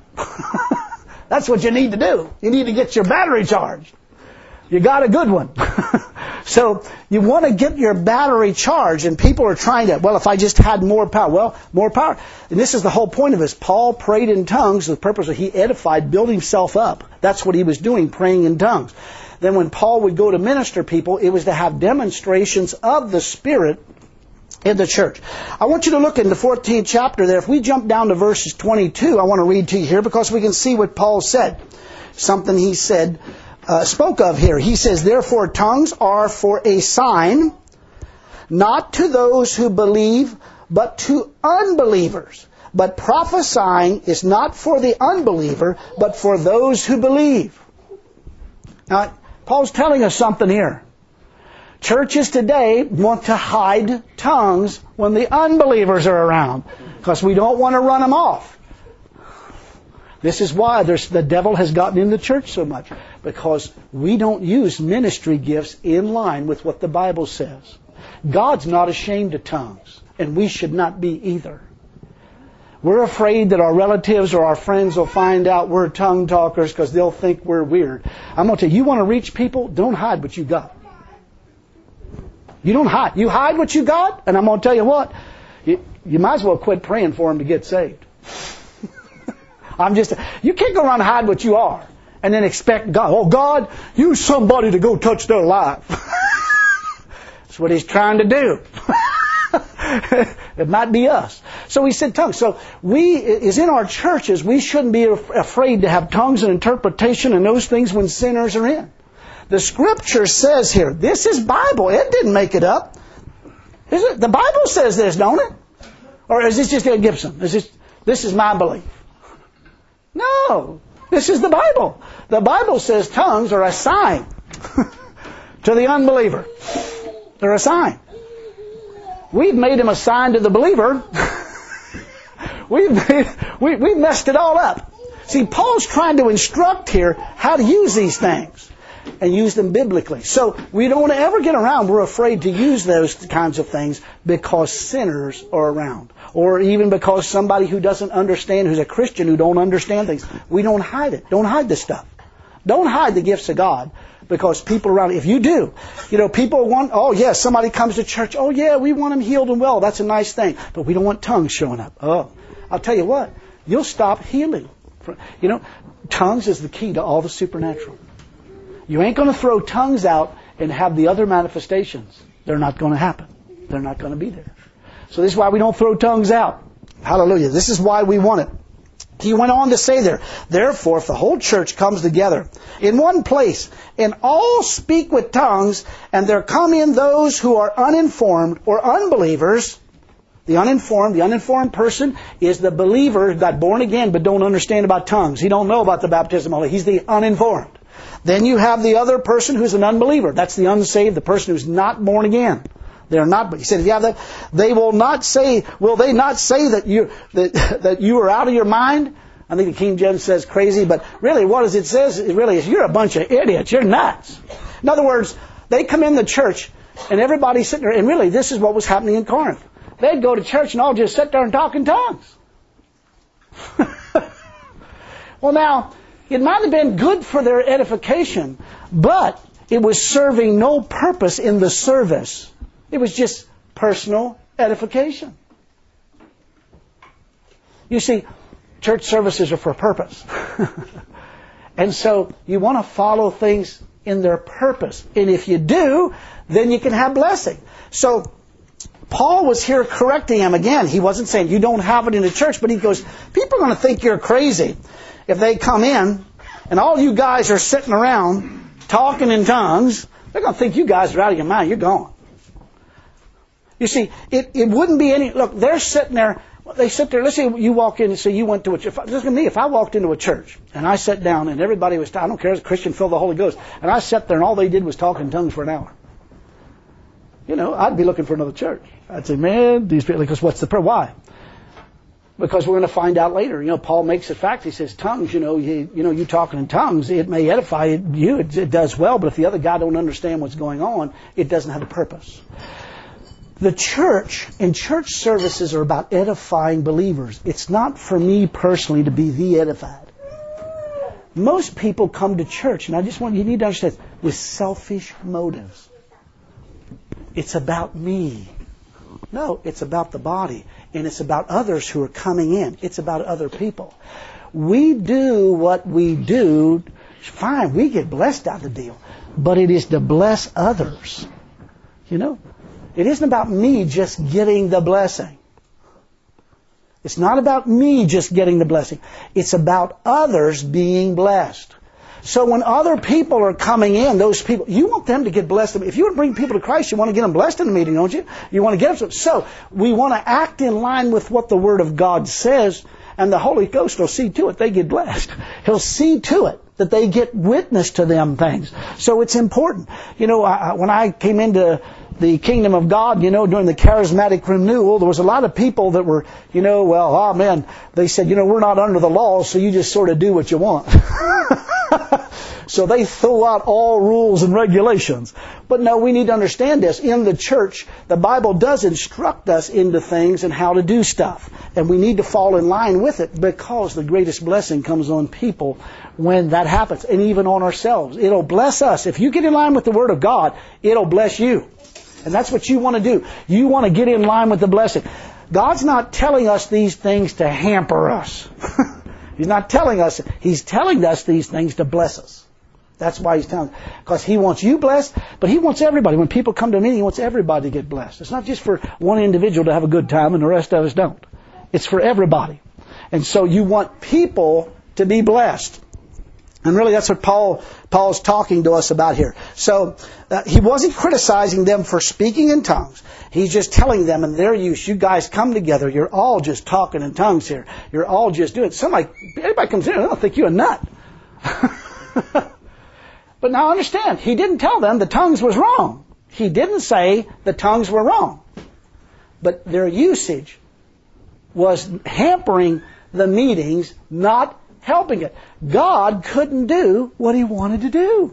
S1: That's what you need to do. You need to get your battery charged. You got a good one. So you want to get your battery charged, and people are trying to, well, if I just had more power. Well, more power. And this is the whole point of this. Paul prayed in tongues. The purpose of he edified, built himself up. That's what he was doing, praying in tongues. Then when Paul would go to minister people, it was to have demonstrations of the Spirit in the church. I want you to look in the fourteenth chapter there. If we jump down to verses twenty-two, I want to read to you here because we can see what Paul said. Something he said, uh, spoke of here. He says, therefore tongues are for a sign, not to those who believe, but to unbelievers. But prophesying is not for the unbeliever, but for those who believe. Now, Paul's telling us something here. Churches today want to hide tongues when the unbelievers are around because we don't want to run them off. This is why there's, the devil has gotten in the church so much, because we don't use ministry gifts in line with what the Bible says. God's not ashamed of tongues, and we should not be either. We're afraid that our relatives or our friends will find out we're tongue talkers because they'll think we're weird. I'm going to tell you, you want to reach people? Don't hide what you got. You don't hide. You hide what you got, and I'm going to tell you what, you, you might as well quit praying for them to get saved. I'm just, you can't go around and hide what you are and then expect God, oh God, use somebody to go touch their life. That's what he's trying to do. It might be us. So he said tongues. So we, is in our churches, we shouldn't be afraid to have tongues and interpretation and those things when sinners are in. The Scripture says here, this is Bible. It didn't make it up. Is it? The Bible says this, don't it? Or is this just Ed Gibson? Is this, this is my belief. No, this is the Bible. The Bible says tongues are a sign to the unbeliever. They're a sign. We've made them a sign to the believer. we've, made, we, we've messed it all up. See, Paul's trying to instruct here how to use these things and use them biblically. So we don't ever get around, we're afraid to use those kinds of things because sinners are around. Or even because somebody who doesn't understand, who's a Christian who don't understand things. We don't hide it. Don't hide this stuff. Don't hide the gifts of God because people around, if you do, you know, people want, oh yes, somebody comes to church, oh yeah, we want them healed and well. That's a nice thing. But we don't want tongues showing up. Oh, I'll tell you what, you'll stop healing. You know, tongues is the key to all the supernatural. You ain't going to throw tongues out and have the other manifestations. They're not going to happen. They're not going to be there. So this is why we don't throw tongues out. Hallelujah. This is why we want it. He went on to say there, therefore, if the whole church comes together in one place and all speak with tongues, and there come in those who are uninformed or unbelievers, the uninformed, the uninformed person is the believer who got born again but don't understand about tongues. He don't know about the baptism. He's the uninformed. Then you have the other person who's an unbeliever. That's the unsaved, the person who's not born again. They're not. He said, "Yeah, that they will not say. Will they not say that you that that you are out of your mind?" I think the King James says crazy, but really, what does it says? It really is you're a bunch of idiots. You're nuts. In other words, they come in the church and everybody's sitting there, and really, this is what was happening in Corinth. They'd go to church and all just sit there and talk in tongues. Well, now it might have been good for their edification, but it was serving no purpose in the service. It was just personal edification. You see, church services are for a purpose. And so you want to follow things in their purpose. And if you do, then you can have blessing. So Paul was here correcting him again. He wasn't saying you don't have it in the church, but he goes, people are going to think you're crazy if they come in and all you guys are sitting around talking in tongues. They're going to think you guys are out of your mind. You're gone. You see, it, it wouldn't be any... Look, they're sitting there... They sit there... Let's say you walk in and say you went to a church. Listen to me. If I walked into a church and I sat down and everybody was... I don't care if it's a Christian filled with the Holy Ghost. And I sat there and all they did was talk in tongues for an hour. You know, I'd be looking for another church. I'd say, man, these people... Because what's the... Why? Because we're going to find out later. You know, Paul makes a fact. He says, tongues, you know, you, you know, you talking in tongues, it may edify you. It, it does well. But if the other guy don't understand what's going on, it doesn't have a purpose. The church and church services are about edifying believers. It's not for me personally to be the edified. Most people come to church, and I just want you need to understand, with selfish motives. it's about me. No, it's about the body. And it's about others who are coming in. It's about other people. We do what we do. Fine, we get blessed out of the deal. But it is to bless others. You know? It isn't about me just getting the blessing. It's not about me just getting the blessing. It's about others being blessed. So when other people are coming in, those people, you want them to get blessed. If you want to bring people to Christ, you want to get them blessed in the meeting, don't you? You want to get them. So we want to act in line with what the Word of God says, and the Holy Ghost will see to it they get blessed. He'll see to it that they get witness to them things. So it's important. You know, I, when I came into the kingdom of God, you know, during the charismatic renewal, there was a lot of people that were, you know, well, oh man, they said, you know, we're not under the law, so you just sort of do what you want. So they threw out all rules and regulations. But no, we need to understand this. In the church, the Bible does instruct us into things and how to do stuff. And we need to fall in line with it, because the greatest blessing comes on people when that happens, and even on ourselves. It'll bless us. If you get in line with the Word of God, it'll bless you. And that's what you want to do. You want to get in line with the blessing. God's not telling us these things to hamper us. He's not telling us. He's telling us these things to bless us. That's why He's telling us. Because He wants you blessed, but He wants everybody. When people come to a meeting, He wants everybody to get blessed. It's not just for one individual to have a good time and the rest of us don't. It's for everybody. And so you want people to be blessed. And really that's what Paul Paul's talking to us about here. So uh, he wasn't criticizing them for speaking in tongues. He's just telling them in their use, you guys come together, you're all just talking in tongues here. You're all just doing it. Somebody, everybody comes in, I don't think you're a nut. But now understand, he didn't tell them the tongues was wrong. He didn't say the tongues were wrong. But their usage was hampering the meetings, not helping it. God couldn't do what He wanted to do.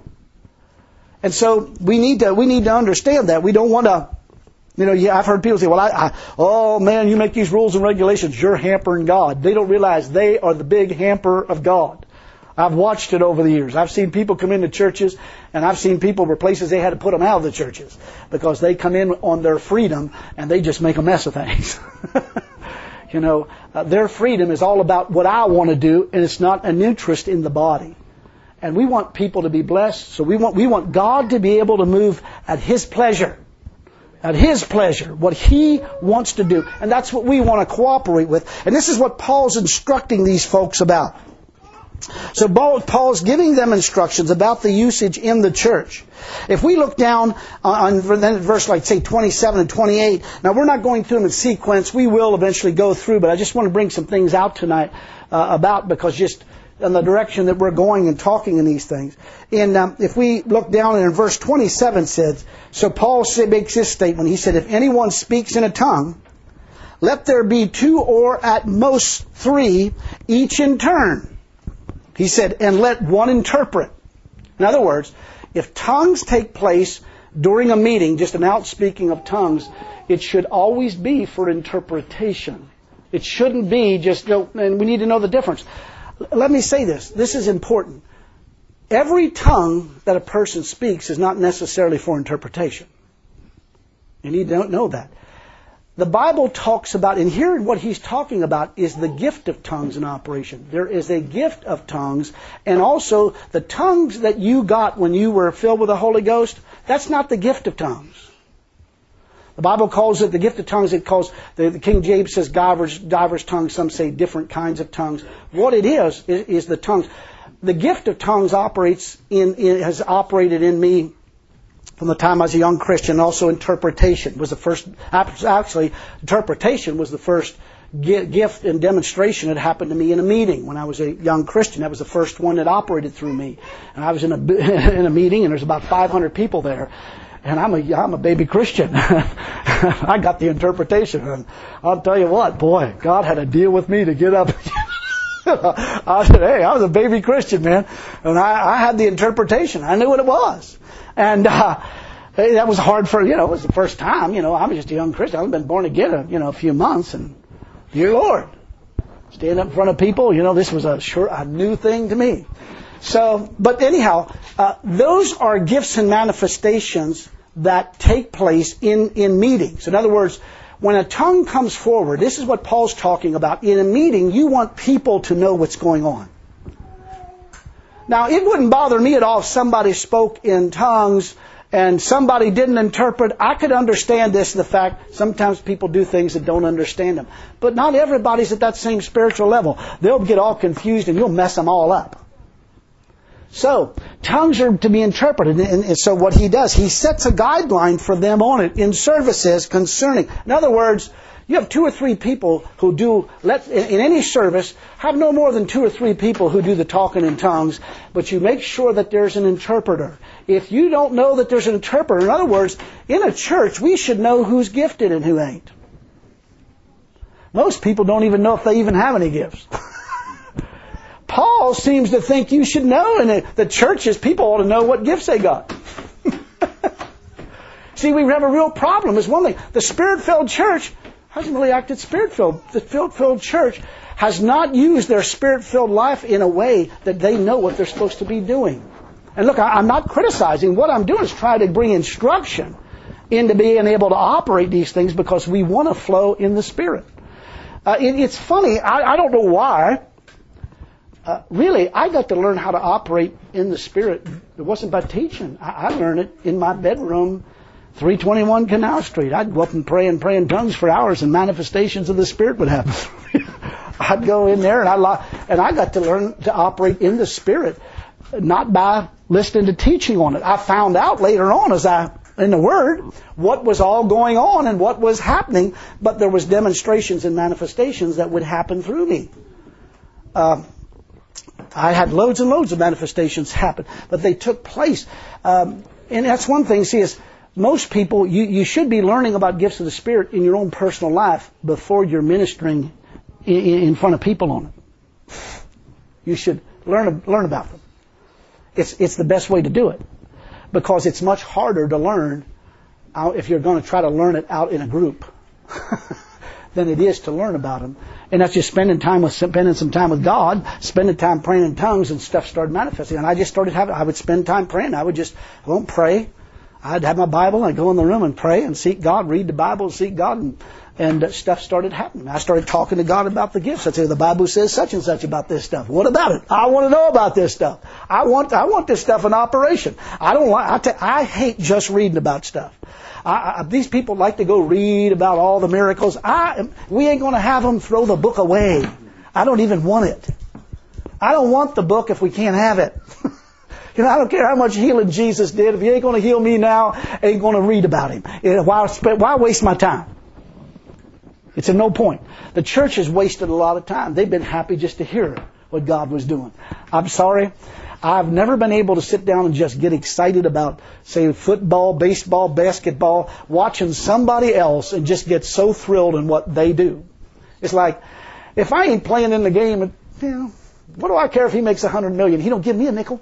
S1: And so we need to we need to understand that. We don't want to, you know, yeah, I've heard people say, well, I, I, oh man, you make these rules and regulations, you're hampering God. They don't realize they are the big hamper of God. I've watched it over the years. I've seen people come into churches, and I've seen people where places they had to put them out of the churches because they come in on their freedom and they just make a mess of things. You know, uh, their freedom is all about what I want to do, and it's not an interest in the body. And we want people to be blessed, so we want we want God to be able to move at His pleasure. At His pleasure, what He wants to do. And that's what we want to cooperate with. And this is what Paul's instructing these folks about. So Paul's giving them instructions about the usage in the church. If we look down on verse like say twenty-seven and twenty-eight, now we're not going through them in sequence. We will eventually go through, but I just want to bring some things out tonight uh, about because just in the direction that we're going and talking in these things. And um, if we look down and in verse twenty-seven says, so Paul makes this statement. He said, if anyone speaks in a tongue, let there be two or at most three, each in turn. He said, and let one interpret. In other words, if tongues take place during a meeting, just an outspeaking of tongues, it should always be for interpretation. It shouldn't be just, you know, and we need to know the difference. Let me say this. This is important. Every tongue that a person speaks is not necessarily for interpretation. You need to know that. The Bible talks about, and here what he's talking about is the gift of tongues in operation. There is a gift of tongues, and also the tongues that you got when you were filled with the Holy Ghost, that's not the gift of tongues. The Bible calls it the gift of tongues. It calls, the, the King James says divers, divers tongues. Some say different kinds of tongues. What it is, is, is the tongues. The gift of tongues operates in, in, has operated in me from the time I was a young Christian. Also interpretation was the first, actually interpretation was the first gift and demonstration that happened to me in a meeting when I was a young Christian. That was the first one that operated through me. And I was in a, in a meeting and there's about five hundred people there. And I'm a, I'm a baby Christian. I got the interpretation. And I'll tell you what, boy, God had to deal with me to get up. I said, hey, I was a baby Christian, man. And I, I had the interpretation. I knew what it was. And uh, that was hard for, you know, it was the first time. You know, I was just a young Christian. I've been born again, you know, a few months. And, dear Lord, stand up in front of people, you know, this was a sure a new thing to me. So, but anyhow, uh, those are gifts and manifestations that take place in, in meetings. In other words, when a tongue comes forward, this is what Paul's talking about. In a meeting, you want people to know what's going on. Now, it wouldn't bother me at all if somebody spoke in tongues and somebody didn't interpret. I could understand this, the fact sometimes people do things that don't understand them. But not everybody's at that same spiritual level. They'll get all confused and you'll mess them all up. So, tongues are to be interpreted. And so what he does, he sets a guideline for them on it in services concerning. In other words, you have two or three people who do, let in any service, have no more than two or three people who do the talking in tongues, but you make sure that there's an interpreter. If you don't know that there's an interpreter, in other words, in a church, we should know who's gifted and who ain't. Most people don't even know if they even have any gifts. Paul seems to think you should know, and the churches, people ought to know what gifts they got. See, we have a real problem. It's one thing. The Spirit-filled church hasn't really acted Spirit-filled. The Spirit-filled church has not used their Spirit-filled life in a way that they know what they're supposed to be doing. And look, I'm not criticizing. What I'm doing is trying to bring instruction into being able to operate these things because we want to flow in the Spirit. Uh, it, it's funny. I, I don't know why. Uh, really, I got to learn how to operate in the Spirit. It wasn't by teaching. I, I learned it in my bedroom, three twenty-one Canal Street. I'd go up and pray and pray in tongues for hours, and manifestations of the Spirit would happen. I'd go in there, and I and I got to learn to operate in the Spirit, not by listening to teaching on it. I found out later on, as I in the Word, what was all going on and what was happening. But there was demonstrations and manifestations that would happen through me. Uh, I had loads and loads of manifestations happen, but they took place. Um, and that's one thing, see, is most people, you, you should be learning about gifts of the Spirit in your own personal life before you're ministering in, in front of people on it. You should learn learn about them. It's it's the best way to do it, because it's much harder to learn out if you're going to try to learn it out in a group than it is to learn about them. And that's just spending time with spending some time with God, spending time praying in tongues, and stuff started manifesting. And I just started having. I would spend time praying. I would just I won't pray. I'd have my Bible. I'd go in the room and pray and seek God, read the Bible, and seek God, and and stuff started happening. I started talking to God about the gifts. I'd say, the Bible says such and such about this stuff. What about it? I want to know about this stuff. I want I want this stuff in operation. I don't like. I, t- I hate just reading about stuff. I, I, these people like to go read about all the miracles. I, we ain't going to have them throw the book away. I don't even want it. I don't want the book if we can't have it. You know, I don't care how much healing Jesus did. If He ain't going to heal me now, I ain't going to read about Him. Why, why waste my time? It's of no point. The church has wasted a lot of time. They've been happy just to hear what God was doing. I'm sorry. I've never been able to sit down and just get excited about, say, football, baseball, basketball, watching somebody else and just get so thrilled in what they do. It's like, if I ain't playing in the game, you know, what do I care if he makes a hundred million? He don't give me a nickel.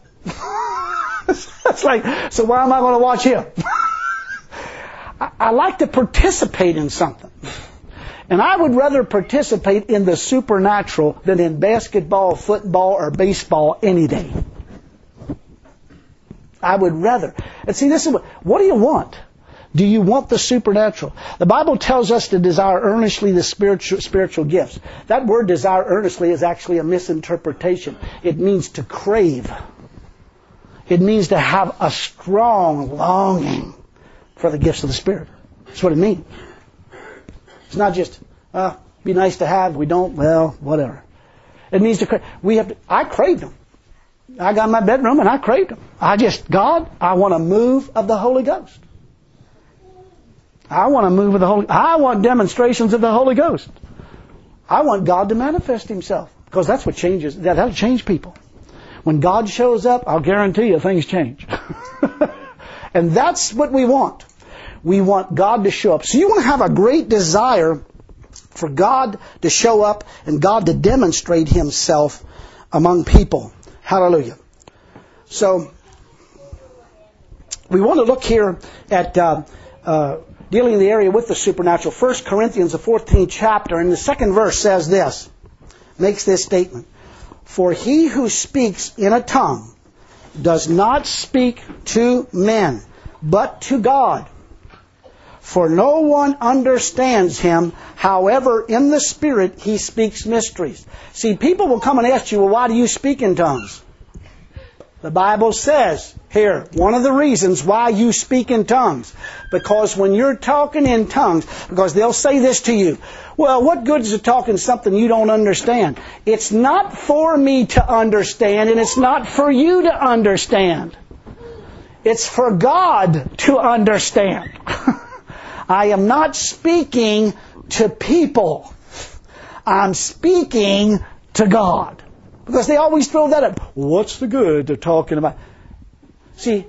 S1: It's like, so why am I going to watch him? I, I like to participate in something. And I would rather participate in the supernatural than in basketball, football, or baseball any day. I would rather. And see, this is what, what do you want? Do you want the supernatural? The Bible tells us to desire earnestly the spiritual, spiritual gifts. That word desire earnestly is actually a misinterpretation. It means to crave. It means to have a strong longing for the gifts of the Spirit. That's what it means. It's not just, uh, be nice to have, we don't, well, whatever. It means to crave. We have to, I craved them. I got in my bedroom and I craved them. I just, God, I want a move of the Holy Ghost. I want a move of the Holy, I want demonstrations of the Holy Ghost. I want God to manifest Himself. Because that's what changes, that, that'll change people. When God shows up, I'll guarantee you things change. And that's what we want. We want God to show up. So you want to have a great desire for God to show up and God to demonstrate Himself among people. Hallelujah. So we want to look here at uh, uh, dealing in the area with the supernatural. First Corinthians, the fourteenth chapter, and the second verse says this, makes this statement. For he who speaks in a tongue does not speak to men, but to God. For no one understands Him, however, in the Spirit He speaks mysteries. See, people will come and ask you, well, why do you speak in tongues? The Bible says here, one of the reasons why you speak in tongues. Because when you're talking in tongues, because they'll say this to you, well, what good is it talking something you don't understand? It's not for me to understand, and it's not for you to understand. It's for God to understand. I am not speaking to people. I'm speaking to God. Because they always throw that up. What's the good they're talking about? See,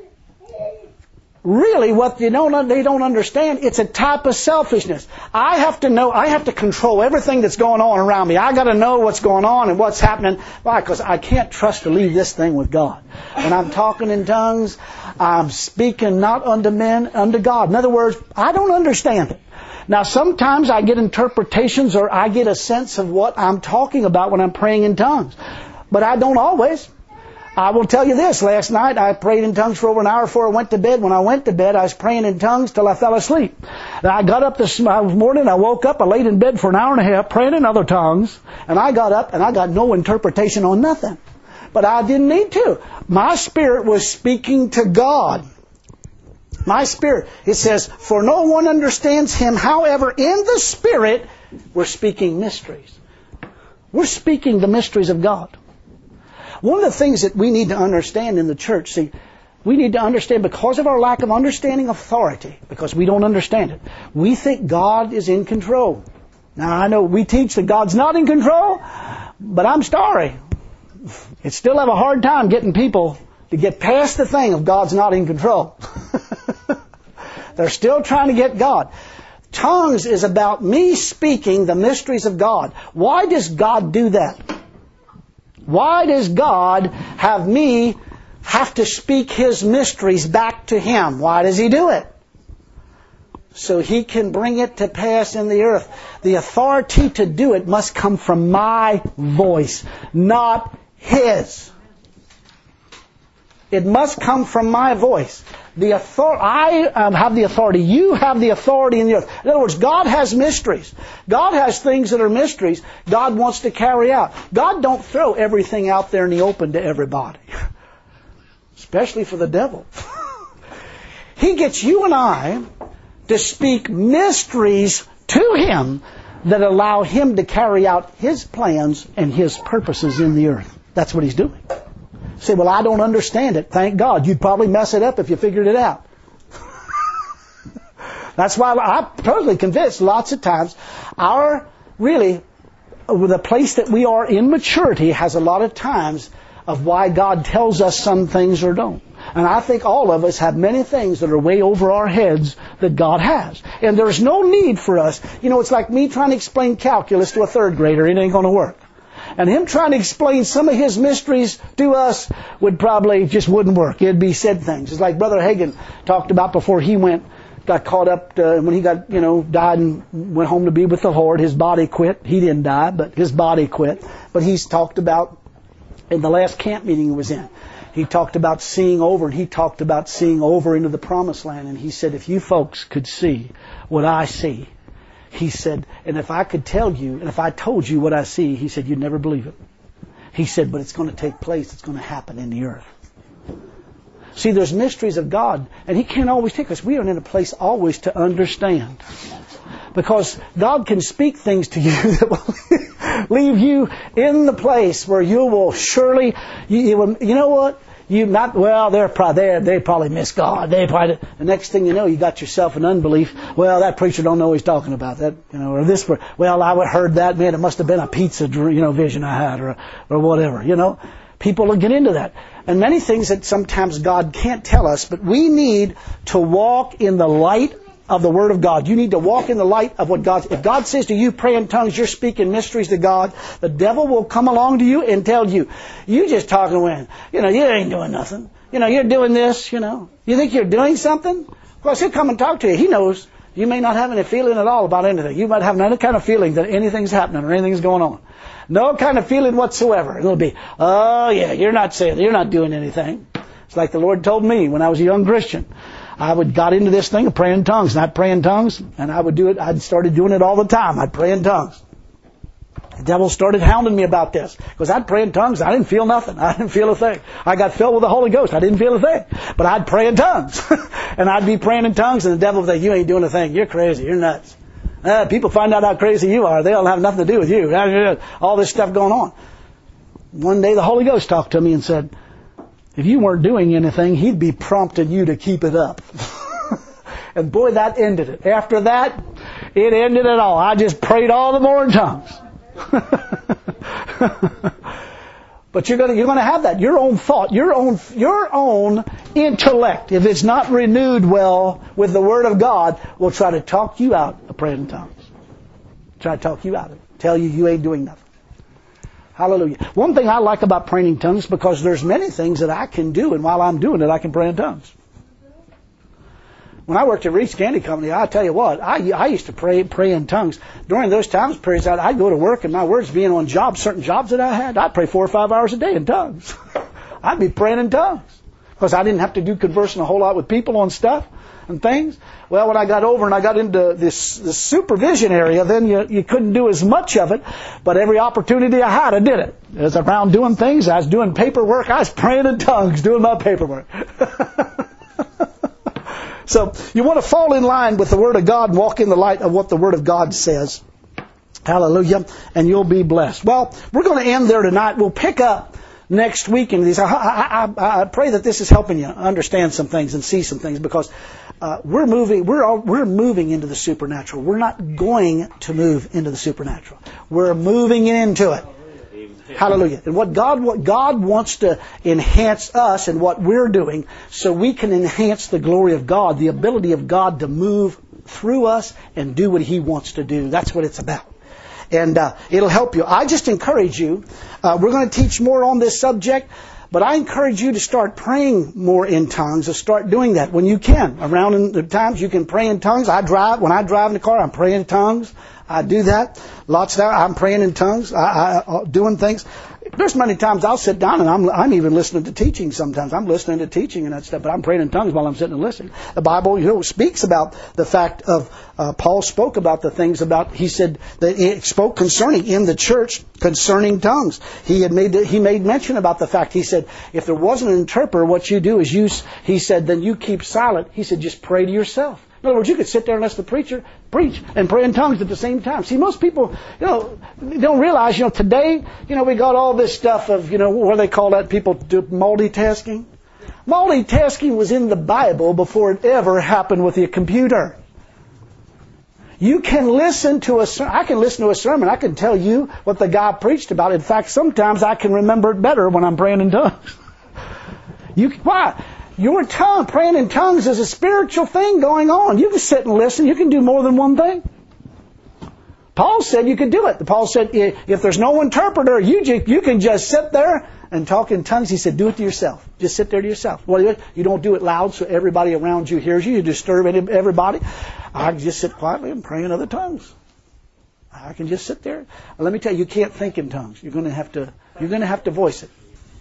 S1: really what they don't, they don't understand, it's a type of selfishness. I have to know, I have to control everything that's going on around me. I got to know what's going on and what's happening. Why? Because I can't trust to leave this thing with God. When I'm talking in tongues, I'm speaking not unto men, unto God. In other words, I don't understand it. Now, sometimes I get interpretations or I get a sense of what I'm talking about when I'm praying in tongues. But I don't always. I will tell you this. Last night I prayed in tongues for over an hour before I went to bed. When I went to bed, I was praying in tongues till I fell asleep. And I got up this morning, I woke up, I laid in bed for an hour and a half praying in other tongues. And I got up and I got no interpretation on nothing. But I didn't need to. My spirit was speaking to God. My spirit. It says, for no one understands Him. However, in the Spirit, we're speaking mysteries. We're speaking the mysteries of God. One of the things that we need to understand in the church, see, we need to understand because of our lack of understanding authority, because we don't understand it, we think God is in control. Now, I know we teach that God's not in control, but I'm sorry. It still have a hard time getting people to get past the thing of God's not in control. They're still trying to get God. Tongues is about me speaking the mysteries of God. Why does God do that? Why does God have me have to speak His mysteries back to Him? Why does He do it? So He can bring it to pass in the earth. The authority to do it must come from my voice, not His. It must come from my voice. The author- I um, have the authority. You have the authority in the earth. In other words, God has mysteries. God has things that are mysteries God wants to carry out. God don't throw everything out there in the open to everybody. Especially for the devil. He gets you and I to speak mysteries to Him that allow Him to carry out His plans and His purposes in the earth. That's what He's doing. Say, well, I don't understand it. Thank God. You'd probably mess it up if you figured it out. That's why I'm totally convinced lots of times our, really, the place that we are in maturity has a lot of times of why God tells us some things or don't. And I think all of us have many things that are way over our heads that God has. And there's no need for us. You know, it's like me trying to explain calculus to a third grader. It ain't going to work. And him trying to explain some of his mysteries to us would probably just wouldn't work. It'd be said things. It's like Brother Hagin talked about before he went, got caught up uh, when he got, you know, died and went home to be with the Lord. His body quit. He didn't die, but his body quit. But he's talked about in the last camp meeting he was in. He talked about seeing over, and he talked about seeing over into the promised land. And he said, if you folks could see what I see, he said, and if I could tell you, and if I told you what I see, he said, you'd never believe it. He said, but it's going to take place. It's going to happen in the earth. See, there's mysteries of God, and He can't always take us. We are in a place always to understand. Because God can speak things to you that will leave you in the place where you will surely, you, you, you know what? You not well. They're probably they they probably miss God. They probably the next thing you know, you got yourself in unbelief. Well, that preacher don't know what he's talking about. That you know, or this. Well, I heard that. Man, it must have been a pizza, you know, vision I had, or or whatever. You know, people will get into that, and many things that sometimes God can't tell us. But we need to walk in the light of the Word of God. You need to walk in the light of what God... If God says to you, pray in tongues, you're speaking mysteries to God, the devil will come along to you and tell you, you just talking when, you know, you ain't doing nothing. You know, you're doing this, you know. You think you're doing something? Of course, he'll come and talk to you. He knows you may not have any feeling at all about anything. You might have no kind of feeling that anything's happening or anything's going on. No kind of feeling whatsoever. It'll be, oh yeah, you're not saying, you're not doing anything. It's like the Lord told me when I was a young Christian. I would got into this thing of praying in tongues, and I'd pray in tongues, and I would do it. I'd started doing it all the time. I'd pray in tongues. The devil started hounding me about this because I'd pray in tongues. I didn't feel nothing. I didn't feel a thing. I got filled with the Holy Ghost. I didn't feel a thing. But I'd pray in tongues. And I'd be praying in tongues, and the devil would think, you ain't doing a thing. You're crazy. You're nuts. Uh, people find out how crazy you are. They'll have nothing to do with you. All this stuff going on. One day the Holy Ghost talked to me and said, if you weren't doing anything, He'd be prompting you to keep it up. And boy, that ended it. After that, it ended it all. I just prayed all the more in tongues. But you're going you're going to have that. Your own thought, your own your own intellect, if it's not renewed well with the Word of God, will try to talk you out of praying in tongues. Try to talk you out of it. Tell you you ain't doing nothing. Hallelujah. One thing I like about praying in tongues, because there's many things that I can do, and while I'm doing it, I can pray in tongues. When I worked at Reach Candy Company, I tell you what, I, I used to pray pray in tongues. During those times periods, I'd, I'd go to work, and my words being on jobs, certain jobs that I had, I'd pray four or five hours a day in tongues. I'd be praying in tongues because I didn't have to do conversing a whole lot with people on stuff and things. Well, when I got over and I got into this, this supervision area, then you, you couldn't do as much of it. But every opportunity I had, I did it. I was around doing things. I was doing paperwork. I was praying in tongues, doing my paperwork. So you want to fall in line with the Word of God and walk in the light of what the Word of God says. Hallelujah. And you'll be blessed. Well, we're going to end there tonight. We'll pick up next week in these. I, I, I, I pray that this is helping you understand some things and see some things, because uh, we're moving. We're all, we're moving into the supernatural. We're not going to move into the supernatural. We're moving into it. Hallelujah. And what God what God wants to enhance us and what we're doing, so we can enhance the glory of God, the ability of God to move through us and do what He wants to do. That's what it's about. And uh, it'll help you. I just encourage you. Uh, we're going to teach more on this subject, but I encourage you to start praying more in tongues, to start doing that when you can. Around in the times you can pray in tongues. I drive. When I drive in the car, I'm praying in tongues. I do that. Lots of that. I'm praying in tongues. I, I, doing things. There's many times I'll sit down and I'm, I'm even listening to teaching sometimes. I'm listening to teaching and that stuff, but I'm praying in tongues while I'm sitting and listening. The Bible, you know, speaks about the fact of, uh, Paul spoke about the things about, he said that he spoke concerning in the church concerning tongues. He had made, he made mention about the fact, he said, if there wasn't an interpreter, what you do is you, he said, then you keep silent. He said, just pray to yourself. In other words, you could sit there and let the preacher preach and pray in tongues at the same time. See, most people, you know, don't realize, you know, today, you know, we got all this stuff of, you know, what do they call that? People do multitasking. Multitasking was in the Bible before it ever happened with your computer. You can listen to a sermon. I can listen to a sermon. I can tell you what the guy preached about. In fact, sometimes I can remember it better when I'm praying in tongues. You why? Your tongue, praying in tongues, is a spiritual thing going on. You can sit and listen. You can do more than one thing. Paul said you could do it. Paul said if there's no interpreter, you just, you can just sit there and talk in tongues. He said do it to yourself. Just sit there to yourself. Well, you don't do it loud so everybody around you hears you. You disturb everybody. I can just sit quietly and pray in other tongues. I can just sit there. Well, let me tell you, you can't think in tongues. You're going to have to. You're going to have to voice it.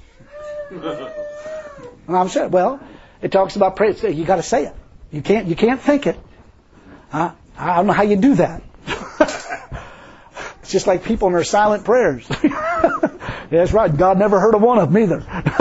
S1: And I'm saying, well, it talks about prayer. You got to say it. You can't. You can't think it. Uh, I don't know how you do that. It's just like people in their silent prayers. Yeah, that's right. God never heard of one of them either.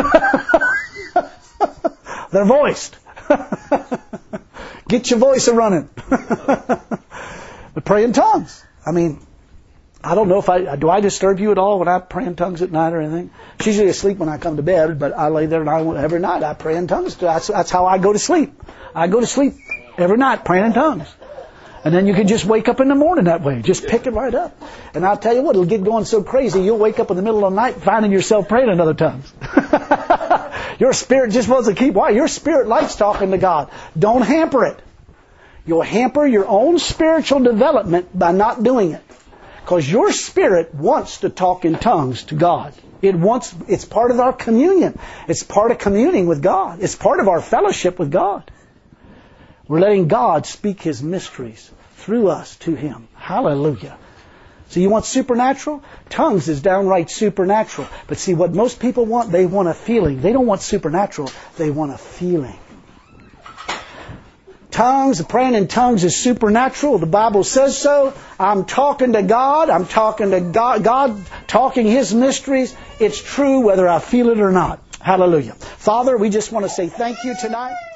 S1: They're voiced. Get your voice a running. But pray in tongues. I mean, I don't know if I, do I disturb you at all when I pray in tongues at night or anything? She's usually asleep when I come to bed, but I lay there and I, every night I pray in tongues. That's, that's how I go to sleep. I go to sleep every night praying in tongues. And then you can just wake up in the morning that way. Just pick it right up. And I'll tell you what, it'll get going so crazy, you'll wake up in the middle of the night finding yourself praying in other tongues. Your spirit just wants to keep, why? Your spirit likes talking to God. Don't hamper it. You'll hamper your own spiritual development by not doing it. Because your spirit wants to talk in tongues to God. It wants, it's part of our communion. It's part of communing with God. It's part of our fellowship with God. We're letting God speak His mysteries through us to Him. Hallelujah. So you want supernatural? Tongues is downright supernatural. But see, what most people want, they want a feeling. They don't want supernatural. They want a feeling. tongues, the praying in tongues is supernatural. The Bible says so. I'm talking to God. I'm talking to God, God talking His mysteries. It's true whether I feel it or not. Hallelujah. Father, we just want to say thank you tonight.